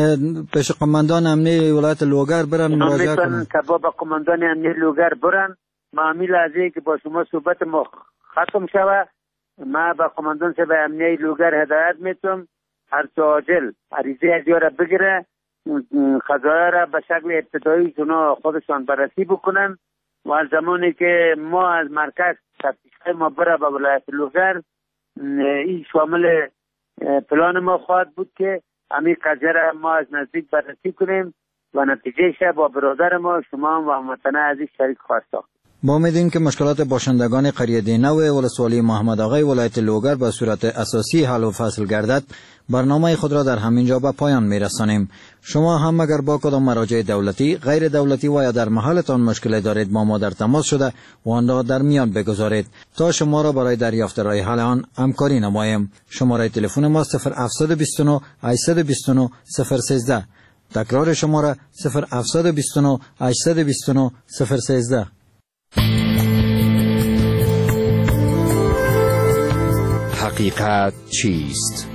Speaker 9: پیش قماندان امنیه ولایت لوگر برن مراجعه کنن؟
Speaker 12: که با قماندان امنیه لوگر برن ما همی لحظه که با شما صحبت ما ختم شود ما با قماندان صاحب امنیه لوگر هدایت میتونم هر چه عاجل عریضه از را بگیره خزایه را به شکل ابتدایی شما خودشان بررسی بکنن و از زمانی که ما از مرکز تفتیش‌های ما بره به ولایت لوگر این شامل پلان ما خواهد بود که همین قضیه را ما از نزدیک بررسی کنیم و نتیجهش با برادر ما شما و هموطنان عزیز شریک خواستم.
Speaker 9: با امیدیم که مشکلات باشندگان قریه دینو ولسوالی محمد آقای ولایت لوگر به صورت اساسی حل و فصل گردد، برنامه خود را در همین جا به پایان می‌رسانیم. شما هم اگر با کدام مراجع دولتی، غیر دولتی و یا در محلتان مشکل دارید با ما در تماس شده و آن را در میان بگذارید تا شما را برای دریافت راه حل آن همکاری نماییم. شماره تلفن ما صفر هفت دو نه هشت دو نه صفر یک سه. تکرار شماره صفر هفت دو نه هشت دو نه صفر یک سه.
Speaker 3: حقیقت چیست؟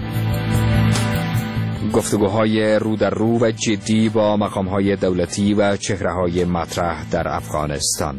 Speaker 3: گفتگوهای رو در رو و جدی با مقامهای دولتی و چهره‌های مطرح در افغانستان.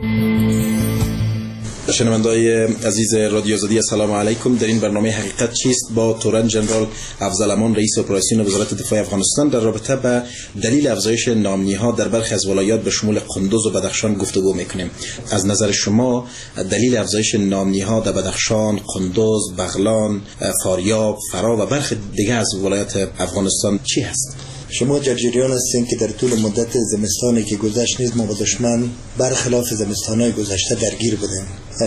Speaker 7: شنونده‌های عزیز رادیو آزادی، السلام علیکم. در این برنامه حقیقت چیست با تورن جنرال افضل امان رئیس اپراسیون وزارت دفاع افغانستان در رابطه با دلیل افزایش نامنی‌ها در برخی از ولایات به شمول قندوز و بدخشان گفتگو می‌کنیم. از نظر شما دلیل افزایش نامنی‌ها در بدخشان، قندوز، بغلان، فاریاب، فرا و برخی دیگر از ولایات افغانستان چی هست؟
Speaker 4: شما در جریان هستین که در طول مدت زمستانی که گذشت نیز ما با دشمن برخلاف زمستان‌های گذشته درگیر بودیم.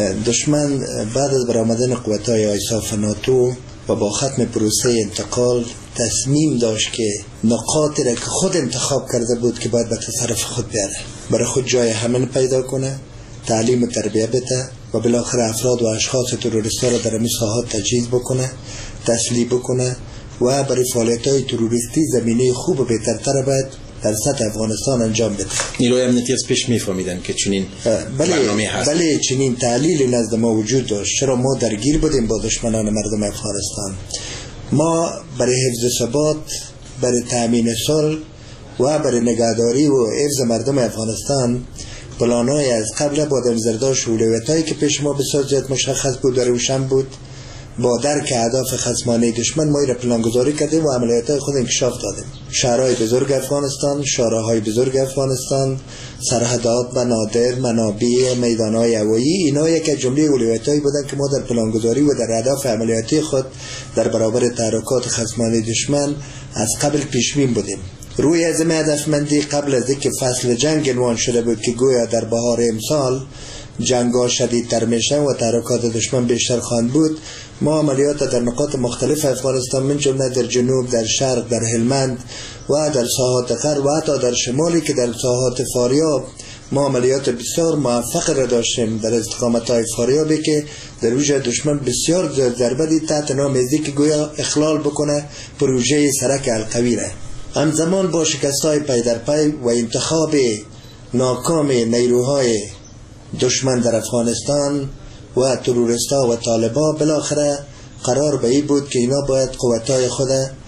Speaker 4: دشمن بعد از برآمدن قوت‌های آیساف ناتو و با ختم پروسه انتقال تصمیم داشت که نقاطی را که خود انتخاب کرده بود که باید به تصرف خود بیاره، برای خود جای حمل پیدا کنه، تعلیم و تربیه بده و بالاخره افراد و اشخاص تروریستا را در این ساحات تجهیز بکنه، تسلیح بکنه و برای فعالیت‌های تروریستی زمینه خوب و بهترتر باید در سطح افغانستان انجام بده.
Speaker 7: نیروی امنیتی از پیش می‌فهمیدن که چنین برنامه‌ای هست.
Speaker 4: بله، چنین تحلیلی نزد ما وجود داشت. چرا ما درگیر بودیم با دشمنان مردم افغانستان. ما برای حفظ ثبات، برای تامین صلح و برای نگهداری و حفظ مردم افغانستان پلان‌های از قبل با دمزرداش اولویتایی که پیش ما بسیار زیاد مشخص بود و روشن بود، با درک اهداف خصمانه دشمن ما را پلانگذاری کردیم و عملیات‌های خود انکشاف دادیم. شهرهای بزرگ افغانستان، شهرهای بزرگ افغانستان، سرحدات، مناطق، منابع، میدان‌های هوایی، اینا یک از جمله اولویت‌هایی بودند که ما در پلانگذاری و در اهداف عملیاتی خود در برابر تحرکات خصمانه دشمن از قبل پیشبین بودیم. روی از هدفمندی قبل از اینکه فصل جنگ عنوان شده بود که گویا در بهار امسال جنگ‌ها شدیدتر میشه و تحرکات دشمن بیشتر خواهند بود، ما عملیات در نقاط مختلف افغانستان من جمله در جنوب، در شرق، در هلمند و در ساحات غرب و حتی در شمالی که در ساحات فاریاب ما عملیات بسیار موفق را داشتیم در استقامت‌های فاریابی که در وجه دشمن بسیار ضربه دید تحت نام ازی که گویا اخلال بکنه پروژه سرک القوی را. همزمان با شکست‌های پی در پی و انتخاب ناکام نیروهای دشمن در افغانستان و تروریستا و طالبا، بالاخره قرار به این بود که اینا باید قوت‌های خود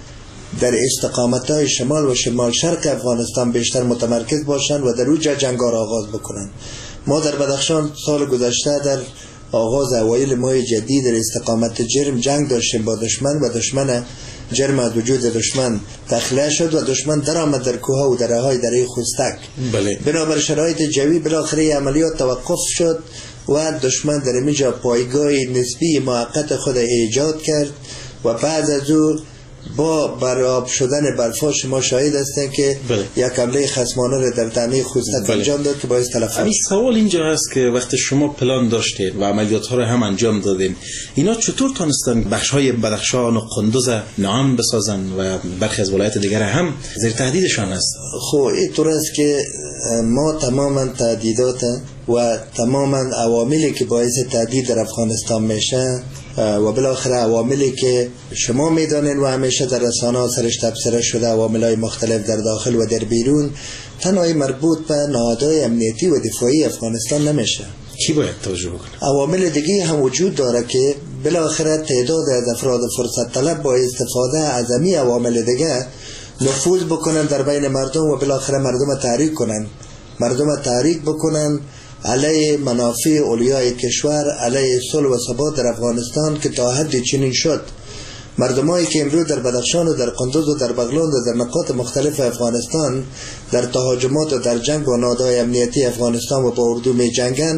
Speaker 4: در استقامت‌های شمال و شمال شرق افغانستان بیشتر متمرکز باشند و در اوج جنگ را آغاز بکنند. ما در بدخشان سال گذشته در آغاز اوایل ماه جدید در استقامت جرم جنگ داشتیم با دشمن و دشمن جرم از وجود دشمن تخلیه شد و دشمن در آمد در کوه و دره‌های دره خوستک.
Speaker 7: بله. بنابر
Speaker 4: شرایط جوی بالاخره عملیات توقف شد و دشمن در اینجا پایگاه نسبی موقت خود ایجاد کرد و بعد از او با برآب شدن برفاش ما شاهد هستیم که
Speaker 7: بله.
Speaker 4: یک حمله خصمانه را در تنه خوستک انجام داد که باعث تلف شد.
Speaker 7: سوال اینجا هست که وقتی شما پلان داشتید و عملیات ها را هم انجام دادین، اینا چطور تونستن بخش های بدخشان و قندوز نام بسازن و برخی از ولایات دیگر هم زیر تهدیدشان است؟
Speaker 4: خب اینطور است که ما تماما تهدیدات و تماما عواملی که باعث تهدید در افغانستان میشه و بالاخره عواملی که شما میدانین و همیشه در رسانه‌ها سرش تبصره شده، عوامل‌های مختلف در داخل و در بیرون، تنهایی مربوط به نهادهای امنیتی و دفاعی افغانستان نمیشه.
Speaker 7: کی باید توجه بکنه؟
Speaker 4: عوامل دیگه هم وجود داره که بالاخره تعداد از افراد فرصت طلب با استفاده از همین عوامل دیگه نفوذ بکنن در بین مردم و بالاخره مردم تحریک کنن مردم تحریک بکنن علیه منافع اولیای کشور، علیه صلح و ثبات در افغانستان که تا حدی چنین شد. مردمایی که امروز در بدخشان و در قندوز و در بغلان و در نقاط مختلف افغانستان در تهاجمات و در جنگ با نهادهای امنیتی افغانستان و با اردو می جنگن،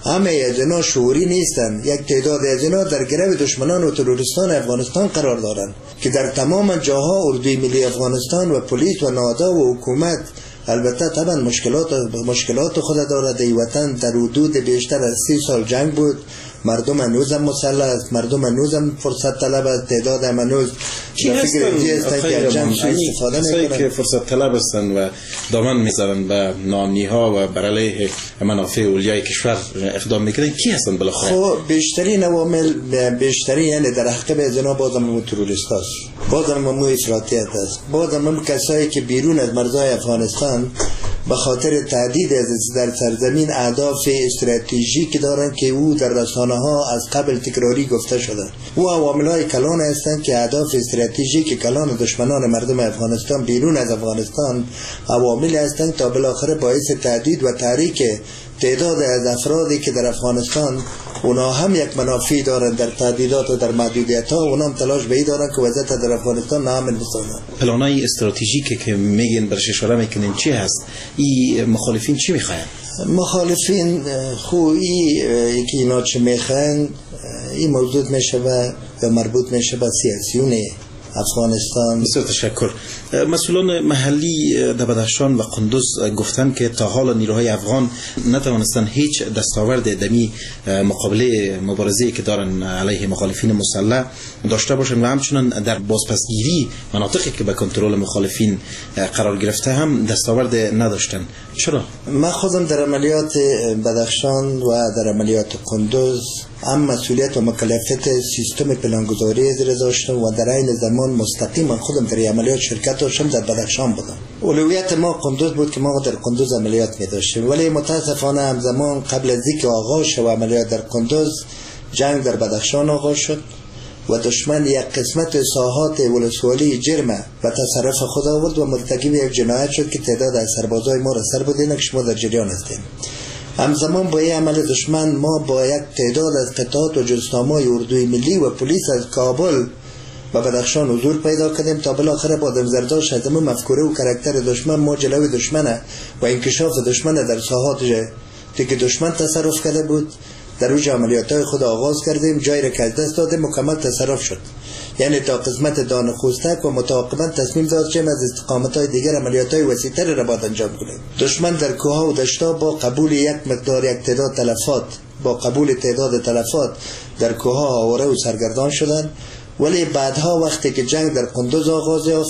Speaker 4: همه از اینا شعوری نیستن. یک تعداد از اینا در گرو دشمنان و تروریستان افغانستان قرار دارند که در تمام جاها اردوی ملی افغانستان و پلیس و نادا و حکومت البته طبعا مشکلات مشکلات خود دارد. این وطن در حدود بیشتر از سی سال جنگ بود، مردم هنوزم مسلح است، مردم هنوزم فرصت طلب است، تعداد هم هنوز
Speaker 7: کی هستن که جنگ استفاده میکنن، که فرصت طلب هستن و دامن میذارن به ناامنی ها و بر علیه منافع اولیای کشور اقدام میکنن؟ کی هستن بالاخره؟
Speaker 4: خب بیشترین عوامل بیشترین یعنی در حقیقت از اینا بازم مو تروریست است، بازم مو افراطیت است، بازم مو کسایی که بیرون از مرزهای افغانستان به خاطر تهدید از در سرزمین اهداف استراتژیکی دارند که او در رسانه ها از قبل تکراری گفته شده. او عوامل های کلان هستند که اهداف استراتژیک کلان دشمنان مردم افغانستان بیرون از افغانستان عوامل هستند تا بالاخره باعث تهدید و تحریک تعداد از افرادی که در افغانستان اونا هم یک منافع دارند در تهدیدات و در محدودیت ها، اونا هم تلاش به این دارند که وضعیت در افغانستان ناامن بسازند.
Speaker 7: پلانای استراتژیکی که میگن برش اشاره میکنین چی هست؟ این مخالفین چی میخواین؟
Speaker 4: مخالفین خویی که اینا چی میخواین این موضوع میشه و مربوط میشه به سیاسیون افغانستان.
Speaker 7: بسیار تشکر. مسئولان محلی در بدخشان و قندوز گفتن که تا حال نیروهای افغان نتوانستن هیچ دستاورد دمی مقابله مبارزه‌ای که دارن علیه مخالفین مسلح داشته باشن و همچنان در بازپسگیری مناطقی که به کنترل مخالفین قرار گرفته هم دستاورد نداشتن. چرا؟
Speaker 4: من خودم در عملیات بدخشان و در عملیات قندوز هم مسئولیت و مکلفیت سیستم پلانگذاری زیر داشتم و در این زمان مستقیما خودم در عملیات شرکت داشتم. در بدخشان بودم. اولویت ما قندوز بود که ما در قندوز عملیات می داشتیم، ولی متاسفانه همزمان قبل از اینکه آغاز شد عملیات در قندوز جنگ در بدخشان آغاز شد و دشمن یک قسمت ساحات ولسوالی جرمه و تصرف خود آورد و مرتکب یک جنایت شد که تعداد از سربازای ما را سر بردین که شما در جریان هستیم. همزمان با این عمل دشمن ما با یک تعداد از قطعات و جزنامه‌های اردوی ملی و پلیس از کابل و بدخشان حضور پیدا کردیم تا بالاخره با دمزرداشت از همون مفکوره و کاراکتر دشمن ما جلوی دشمن و انکشاف دشمن در ساحات که دشمن تصرف کرده بود در اوج عملیات‌های خود آغاز کردیم. جایی را که از دست دادیم مکمل تصرف شد، یعنی تا قسمت دان خوستک و متعاقبا تصمیم داشتیم از استقامت‌های دیگر عملیات‌های وسیع‌تر را باید انجام کنیم. دشمن در کوه‌ها و دشت‌ها با قبول یک مقدار یک تعداد تلفات با قبول تعداد تلفات در کوه‌ها آواره و سرگردان شدند، ولی بعدها وقتی که جنگ در قندوز آغاز یافت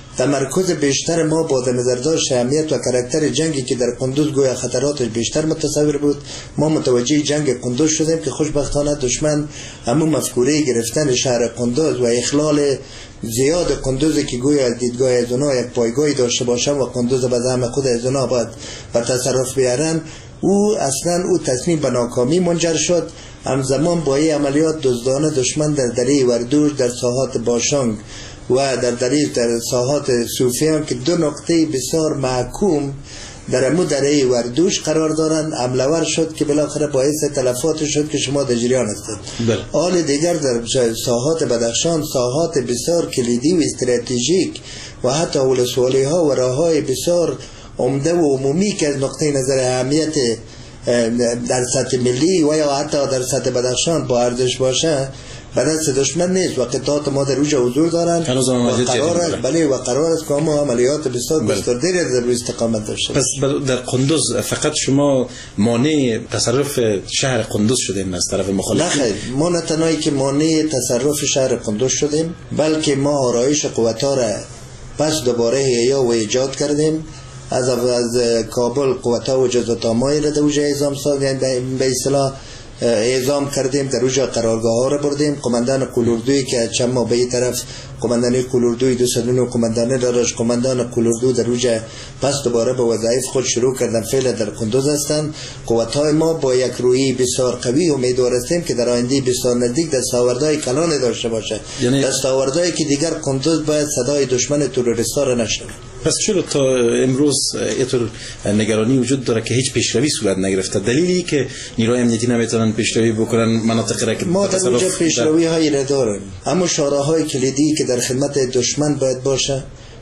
Speaker 4: تمرکز بیشتر ما با نظرداشت اهمیت و کاراکتر جنگی که در قندوز گویا خطراتش بیشتر متصور بود ما متوجه جنگ قندوز شدیم که خوشبختانه دشمن همون مفکوره گرفتن شهر قندوز و اخلال زیاد قندوزی که گویا از دیدگاه از اونا یک پایگاهی داشته باشن و قندوز به زعم خود از اونا باید به تصرف بیارن، او اصلا او تصمیم به ناکامی منجر شد. همزمان با این عملیات دزدانه دشمن در دره وردوش در ساحات باشانگ و در دره در ساحات صوفیان که دو نقطه بسیار محکوم در امو دره وردوش قرار دارند حمله‌ور شد که بالاخره باعث تلفات شد که شما در جریان هستید. حال دیگر در ساحات بدخشان ساحات بسیار کلیدی و استراتژیک و حتی ولسوالی ها و راههای بسیار عمده و عمومی که از نقطه نظر اهمیت در سطح ملی و یا حتی در سطح بدخشان با ارزش باشه به دست دشمن نیست و قطعات ما در اوج حضور دارند و قرار است بله و قرار است که ما عملیات بسیار گسترده در روی استقامت داشته.
Speaker 7: پس در قندوز فقط شما مانع تصرف شهر قندوز شدیم از طرف مخالفین؟
Speaker 4: نه، ما نه تنهایی که مانع تصرف شهر قندوز شدیم بلکه ما آرایش قوت‌ها را پس دوباره احیا و ایجاد کردیم. از از کابل قوت‌ها و جزاتامایی را در اوج اعزام ساز یعنی به اصطلاح اعزام کردیم، در اوج قرارگاه ها را بردیم. قماندان قلوردویی که چند ماه به این طرف قماندانی قلوردوی دو سدون و قماندانه دارش قماندان قلوردو در اوج پس دوباره به وظایف خود شروع کردن فعلا در قندوز هستند. قوت‌های ما با یک روحی بسیار قوی امیدوار هستیم که در آینده بسیار نزدیک دستاوردهای کلان داشته باشه، یعنی دستاوردهایی که دیگر قندوز باید صدای دشمن تروریستا را نشنوه.
Speaker 7: پس چرا تا امروز اینطور نگرانی وجود داره که هیچ پیشروی صورت نگرفته؟ دلیلی که نیروهای امنیتی نمیتونن پیشروی بکنن مناطق را که
Speaker 4: ما در اونجا پیشروی هایی نداریم، اما شاراهای کلیدی که در خدمت دشمن باید باشه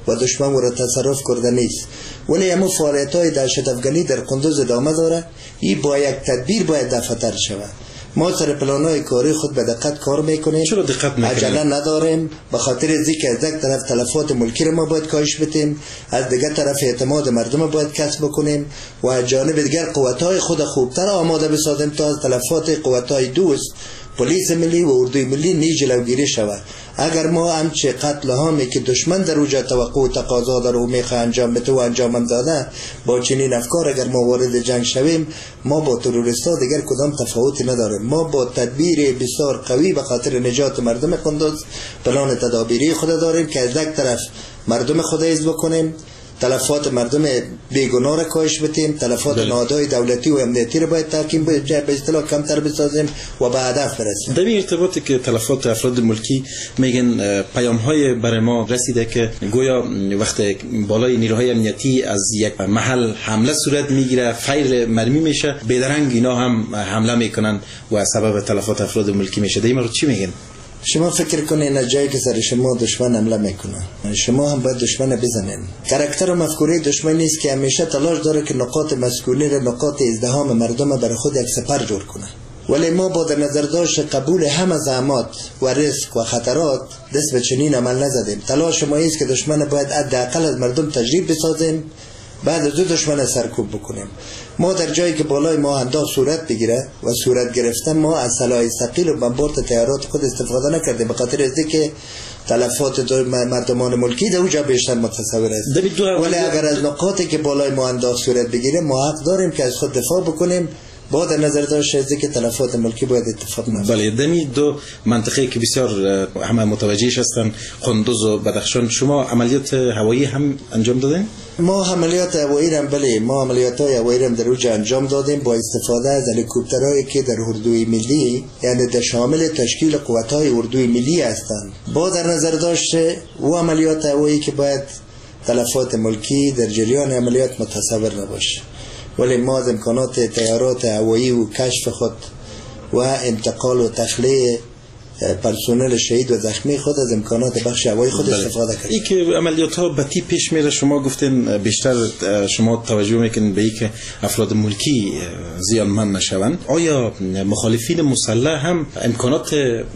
Speaker 4: و دشمن را تصرف کرده نیست. ولی اما فعالیت های دهشت افغانی در قندوز ادامه داره. این با یک تدبیر باید دفع‌تر شود. ما سر پلان‌های کاری خود به دقت کار میکنیم.
Speaker 7: چرا دقت میکنیم؟
Speaker 4: عجله نداریم، به خاطر از اینکه از یک طرف تلفات ملکی را ما باید کاهش بدیم، از دیگر طرف اعتماد مردم باید کسب بکنیم و از جانب دیگر قوت‌های خود خوبتر آماده بسازیم تا از تلفات قوت‌های دوست پلیس ملی و اردوی ملی نیز جلوگیری شود. اگر ما همچه قتل هامی که دشمن در اوجا توقع و تقاضا داره و میخواه انجام بده و انجام داده با چنین افکار اگر ما وارد جنگ شویم، ما با تروریستا دیگر کدام تفاوتی نداریم. ما با تدبیر بسیار قوی به خاطر نجات مردم قندوز پلان تدابیری خود داریم که از یک طرف مردم خود حفظ بکنیم، تلفات مردم بیگناه را کاهش بدیم، تلفات نهادهای دولتی و امنیتی را باید تحکیم به اصطلاح کمتر بسازیم و به هدف برسیم.
Speaker 7: در این ارتباطی که تلفات افراد ملکی میگن پیام های برای ما رسیده که گویا وقتی بالای نیروهای امنیتی از یک محل حمله صورت میگیره، فیر مرمی میشه، بیدرنگ اینا هم حمله میکنن و سبب تلفات افراد ملکی میشه. در این مورد چی میگن؟
Speaker 4: شما فکر کنین از جایی که سر شما دشمن حمله میکنه، شما هم باید دشمن بزنین. کاراکتر و مفکوره دشمن نیست که همیشه تلاش داره که نقاط مسکونی را، نقاط ازدحام مردم برای خود یک سپر جور کنه. ولی ما با در نظر داشت قبول همه زحمات و ریسک و خطرات دست به چنین عمل نزدیم. تلاش ما است که دشمن باید حداقل از مردم تجریب بسازیم، بعد از دو دشمن سرکوب بکنیم. ما در جایی که بالای ما انداز صورت بگیره و صورت گرفتن، ما از سلاح ثقیل و بمبارد تیارات خود استفاده نکردیم، به خاطر از اینکه تلفات مردمان ملکی در اونجا بیشتر متصور است. ولی اگر از نقاطی که بالای ما انداز صورت بگیره، ما حق داریم که از خود دفاع بکنیم با در نظر داشت از که تلفات ملکی باید اتفاق نفته.
Speaker 7: بله، دمی دو منطقه که بسیار همه متوجهش هستن، قندوز و بدخشان، شما عملیات هوایی هم انجام دادین؟
Speaker 4: ما عملیات هوایی هم بله، ما عملیات های هوایی هم در اونجا انجام دادیم با استفاده از هلیکوپترهایی که در اردوی ملی، یعنی در شامل تشکیل قوت‌های اردوی ملی هستند. با در نظر داشته و عملیات هوایی که باید تلفات ملکی در جریان عملیات متصور نباشه. ولی ما از امکانات تیارات هوایی و کشف خود و انتقال و تخلیه پرسنل شهید و زخمی خود از امکانات بخش هوایی خود استفاده کردیم.
Speaker 7: این که عملیات ها بتی پیش میره، شما گفتین بیشتر شما توجه میکنین به اینکه افراد ملکی زیانمند نشوند. آیا مخالفین مسلح هم امکانات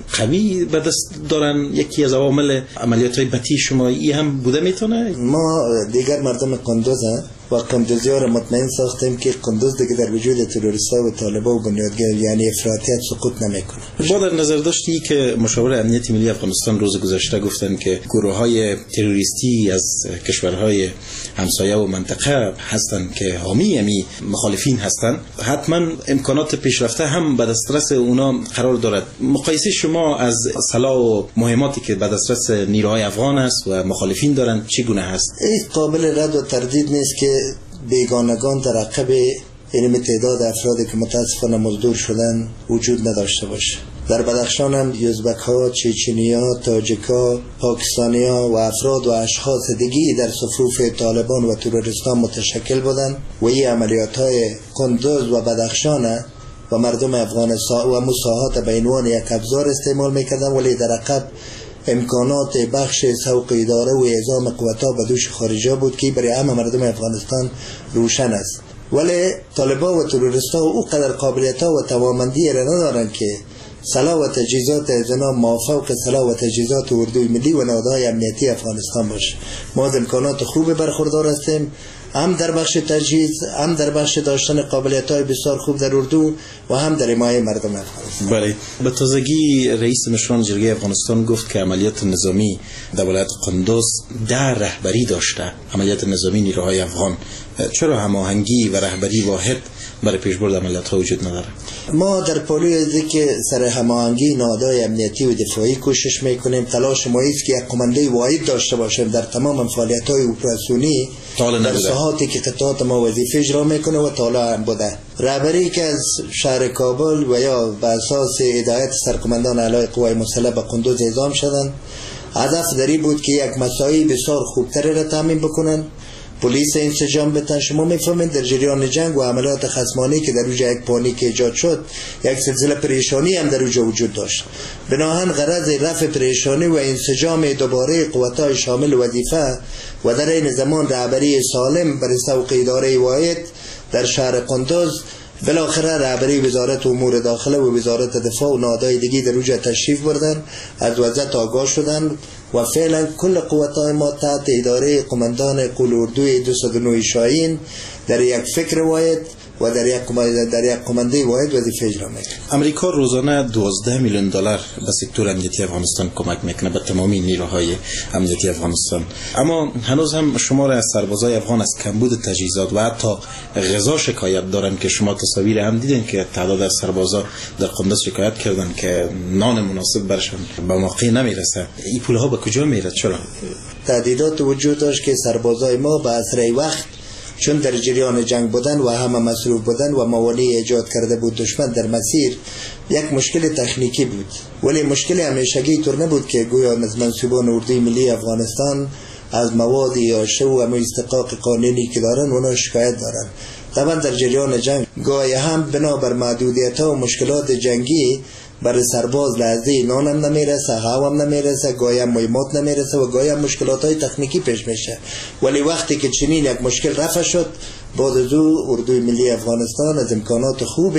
Speaker 7: قوی به دست دارن؟ یکی از عوامل عملیات های بتی شما ای هم بوده میتونه؟
Speaker 4: ما دیگر مردم قندوز و قندوزی ها را مطمئن ساختیم که قندوز دیگه در وجود تروریست ها و طالبان و بنیادگر یعنی افراطیت سقوط نمیکنه.
Speaker 7: با در نظر داشتی که مشاور امنیت ملی افغانستان روز گذشته گفتن که گروه های تروریستی از کشورهای همسایه و منطقه هستند که حامی امی مخالفین هستند، حتما امکانات پیشرفته هم به دسترس اونا قرار دارد. مقایسه شما از سلاح و مهماتی که به دسترس نیروهای افغان است و مخالفین دارند چگونه هست؟
Speaker 4: این قابل رد و تردید نیست که بیگانگان در عقب این تعداد افرادی که متاسفانه مزدور شدن وجود نداشته باشه. در بدخشان هم یزبک ها، چچنی ها، تاجیک ها، پاکستانی ها و افراد و اشخاص دیگی در صفوف طالبان و تروریستان متشکل بودند و این عملیات های قندوز و بدخشان و مردم افغانستان و مساحات به عنوان یک ابزار استعمال میکردن، ولی در عقب امکانات بخش سوق اداره و اعزام قوت‌ها به دوش خارجه بود که برای همه مردم افغانستان روشن است. ولی طالبان و تروریست‌ها او قدر قابلیت‌ها و توانمندی را ندارند که سلاح و تجهیزات از اینا مافوق سلاح و تجهیزات اردوی ملی و نهادهای امنیتی افغانستان باشه. ما از امکانات خوب برخوردار هستیم، هم در بخش تجهیز، هم در بخش داشتن قابلیت‌های بسیار خوب در اردو و هم در حمایت مردم افغانستان.
Speaker 7: بله، به تازگی رئیس مشران جرگه افغانستان گفت که عملیات نظامی در ولایت قندوز در رهبری داشته، عملیات نظامی نیروهای افغان. چرا هماهنگی و رهبری واحد برای پیشبرد عملیات‌ها وجود نداره؟
Speaker 4: ما در پالوی از که سر هماهنگی نهادهای امنیتی و دفاعی کوشش میکنیم. تلاش ما است که یک کمانده واحد داشته باشیم در تمام فعالیت‌های اپراسیونی در ساحاتی که قطعات ما وظیفه اجرا میکنه و طالع هم بوده. رهبری که از شهر کابل و یا به اساس هدایت سرقماندان اعلی قوای مسلح به قندوز اعزام شدند، هدف دری بود که یک مساعی بسیار خوبتری را تامین بکنن پلیس انسجام بتن. شما میفهمید در جریان جنگ و عملیات خصمانه که در اونجا یک پانیک ایجاد شد، یک سلسله پریشانی هم در اونجا وجود داشت. بناهن غرض رفع پریشانی و انسجام دوباره قوت‌های شامل وظیفه و در این زمان رهبری سالم بر سوق اداره واحد در شهر قندوز، بالاخره رهبری وزارت امور داخله و وزارت دفاع و نهادهای دیگه در اونجا تشریف بردن، از وضعیت آگاه شدن و فعلا کل قوت‌های ما تحت اداره قماندان قول اردوی دویست و نه شاهین در یک فکر واحد و در یک در یک کمانده واحد وظیفه اجرا میکنه.
Speaker 7: امریکا روزانه دوازده میلیون دلار به سکتور امنیتی افغانستان کمک میکنه، به تمامی نیروهای امنیتی افغانستان. اما هنوز هم شمار از سربازای افغان از کمبود تجهیزات و حتی غذا شکایت دارن که شما تصاویر هم دیدین که تعداد از سربازا در قندوز شکایت کردن که نان مناسب برشان به موقع نمیرسه. این پولها به کجا میره؟ چرا؟
Speaker 4: تهدیدات وجود داشت که سربازای ما به اسرع وقت، چون در جریان جنگ بودن و همه مصروف بودن و موانع ایجاد کرده بود دشمن در مسیر، یک مشکل تکنیکی بود. ولی مشکل همیشگی طور نبود که گویا از منصوبان اردوی ملی افغانستان از مواد یا شو و استحقاق قانونی که دارن اونا شکایت دارن. طبعا در جریان جنگ گاهی هم بنابر محدودیت ها و مشکلات جنگی برای سرباز لحظه نان هم نمیرسه، هوا هم نمیرسه، گاهی هم مایمات نمیرسه و گاهی هم مشکلات های تکنیکی پیش میشه. ولی وقتی که چنین یک مشکل رفع شد، بعد از او اردوی ملی افغانستان از امکانات خوب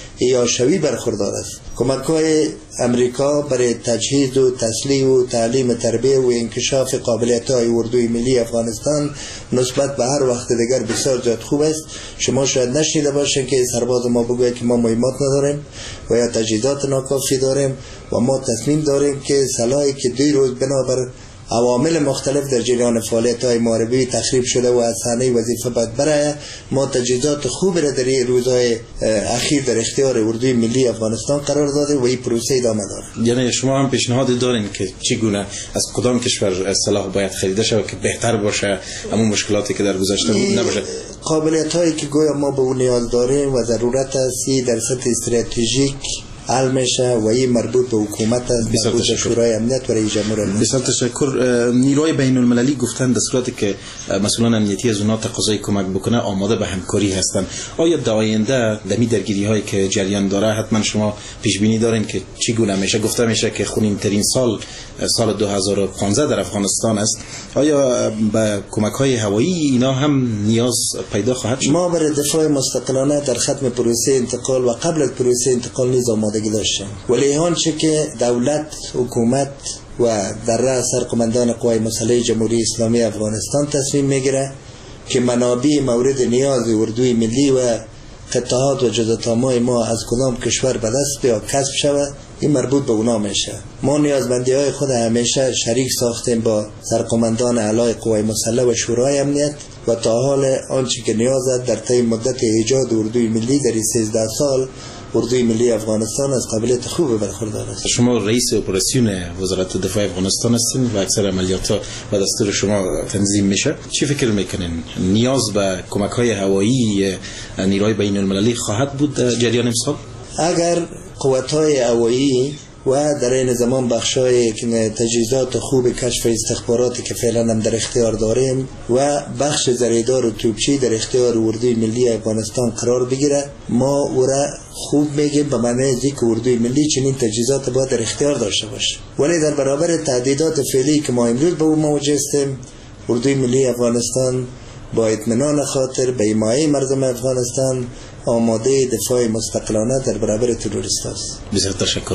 Speaker 4: ایاشوی برخوردار است. کمک های امریکا برای تجهیز و تسلیح و تعلیم تربیه و انکشاف قابلیت های اردوی ملی افغانستان نسبت به هر وقت دیگر بسیار زیاد خوب است. شما شاید نشنیده باشین که سرباز ما بگوید که ما مایمات نداریم و یا تجهیزات ناکافی داریم و ما تصمیم داریم که سلاحی که دو روز بنابر عوامل مختلف در جریان فعالیت‌های محاربی تخریب شده و از صحنه وظیفه باید برای ما تجهیزات خوب را در این روزهای اخیر در اختیار اردوی ملی افغانستان قرار داده و این پروسه ادامه داره.
Speaker 7: یعنی شما هم پیشنهاد دارین که چگونه از کدام کشور سلاح باید خریده شود که بهتر باشه، اما مشکلاتی که در گذشته بود نباشه؟
Speaker 4: قابلیت‌هایی که گویا ما به اون نیاز داریم و ضرورت است در سطح استراتژیک حل میشه و این مربوط به حکومت است، مربوط به شورای امنیت و رئیس جمهور امنیت.
Speaker 7: بسیار تشکر. نیروهای بین المللی گفتن در صورتی که مسئولان امنیتی از اونها تقاضای کمک بکنه آماده به همکاری هستند. آیا در آینده دمی درگیری هایی که جریان داره حتما شما پیش بینی دارین که چگونه میشه؟ گفته میشه که خونین ترین سال سال دو هزار و پانزده در افغانستان است. آیا به کمک های هوایی اینا هم نیاز پیدا خواهد شد؟
Speaker 4: ما برای دفاع مستقلانه در ختم پروسه انتقال و قبل از پروسه انتقال نیز آمادگی داشتیم، ولی آنچه که دولت، حکومت و در رأس سرقماندان قوای مسلح جمهوری اسلامی افغانستان تصمیم میگیره که منابع مورد نیاز اردوی ملی و قطعات و جزءات‌های ما از کدام کشور به دست یا کسب شود، این مربوط به اونا میشه. ما نیازمندی های خود همیشه شریک ساختیم با سرقماندان اعلای قوای مسلح و شورای امنیت و تا حال آنچه که نیاز است در طی مدت ایجاد اردوی ملی در سیزده سال اردوی ملی افغانستان از قابلیت خوب برخوردار است.
Speaker 7: شما رئیس اپراسیون وزارت دفاع افغانستان هستین و اکثر عملیات ها به دستور شما تنظیم میشه. چی فکر میکنین نیاز به کمک های هوایی نیروهای بین المللی خواهد بود در جریان امسال؟
Speaker 4: اگر قوت های هوایی و در این زمان بخشای تجهیزات خوب کشف استخباراتی که فعلا هم در اختیار داریم و بخش زریدار و توپچی در اختیار اردوی ملی افغانستان قرار بگیره، ما او را خوب میگیم به معنی که اردوی ملی چنین تجهیزات باید در اختیار داشته باشه. ولی در برابر تهدیدات فعلی که ما امروز به اون مواجه هستیم، اردوی ملی افغانستان با اطمینان خاطر به حمایت مردم افغانستان آماده دفاع مستقلانه در برابر تروریست است.
Speaker 7: بسیار تشکر.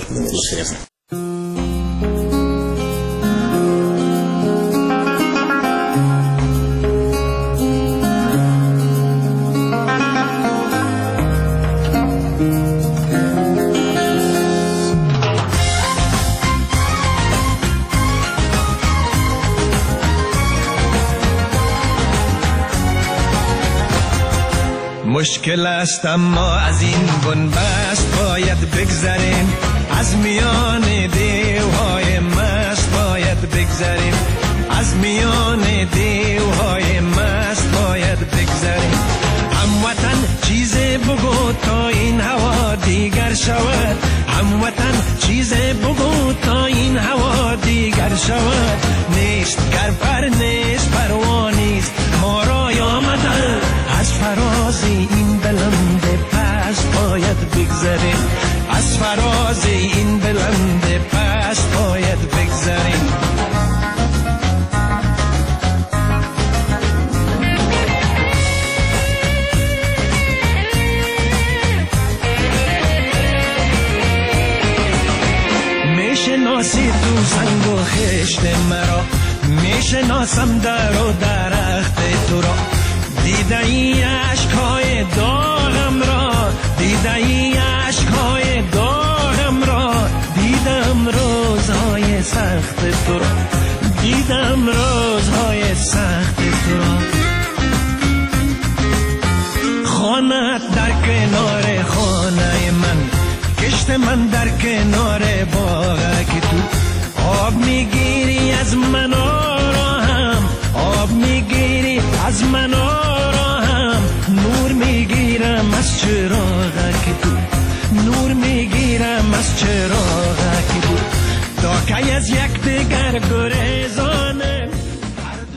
Speaker 13: مشکل است اما از این بنبست باید بگذریم، از میان دیوهای مست باید بگذریم، از میان دیوهای مست باید بگذریم. هموطن چیز بگو تا این هوا دیگر شود، هموطن چیز بگو تا این هوا دیگر شود. نیست گر پر نیست پروانیست ما را بهشت مرا میشناسم در و درخت تو را دیده ای عشقهای داغم را دیده ای عشقهای داغم را دیدم روزهای سخت تو را دیدم روزهای سخت تو را خانه در کنار خانه من کشت من در کنار باغ که تو آب میگیری از من آرام آب میگیری از من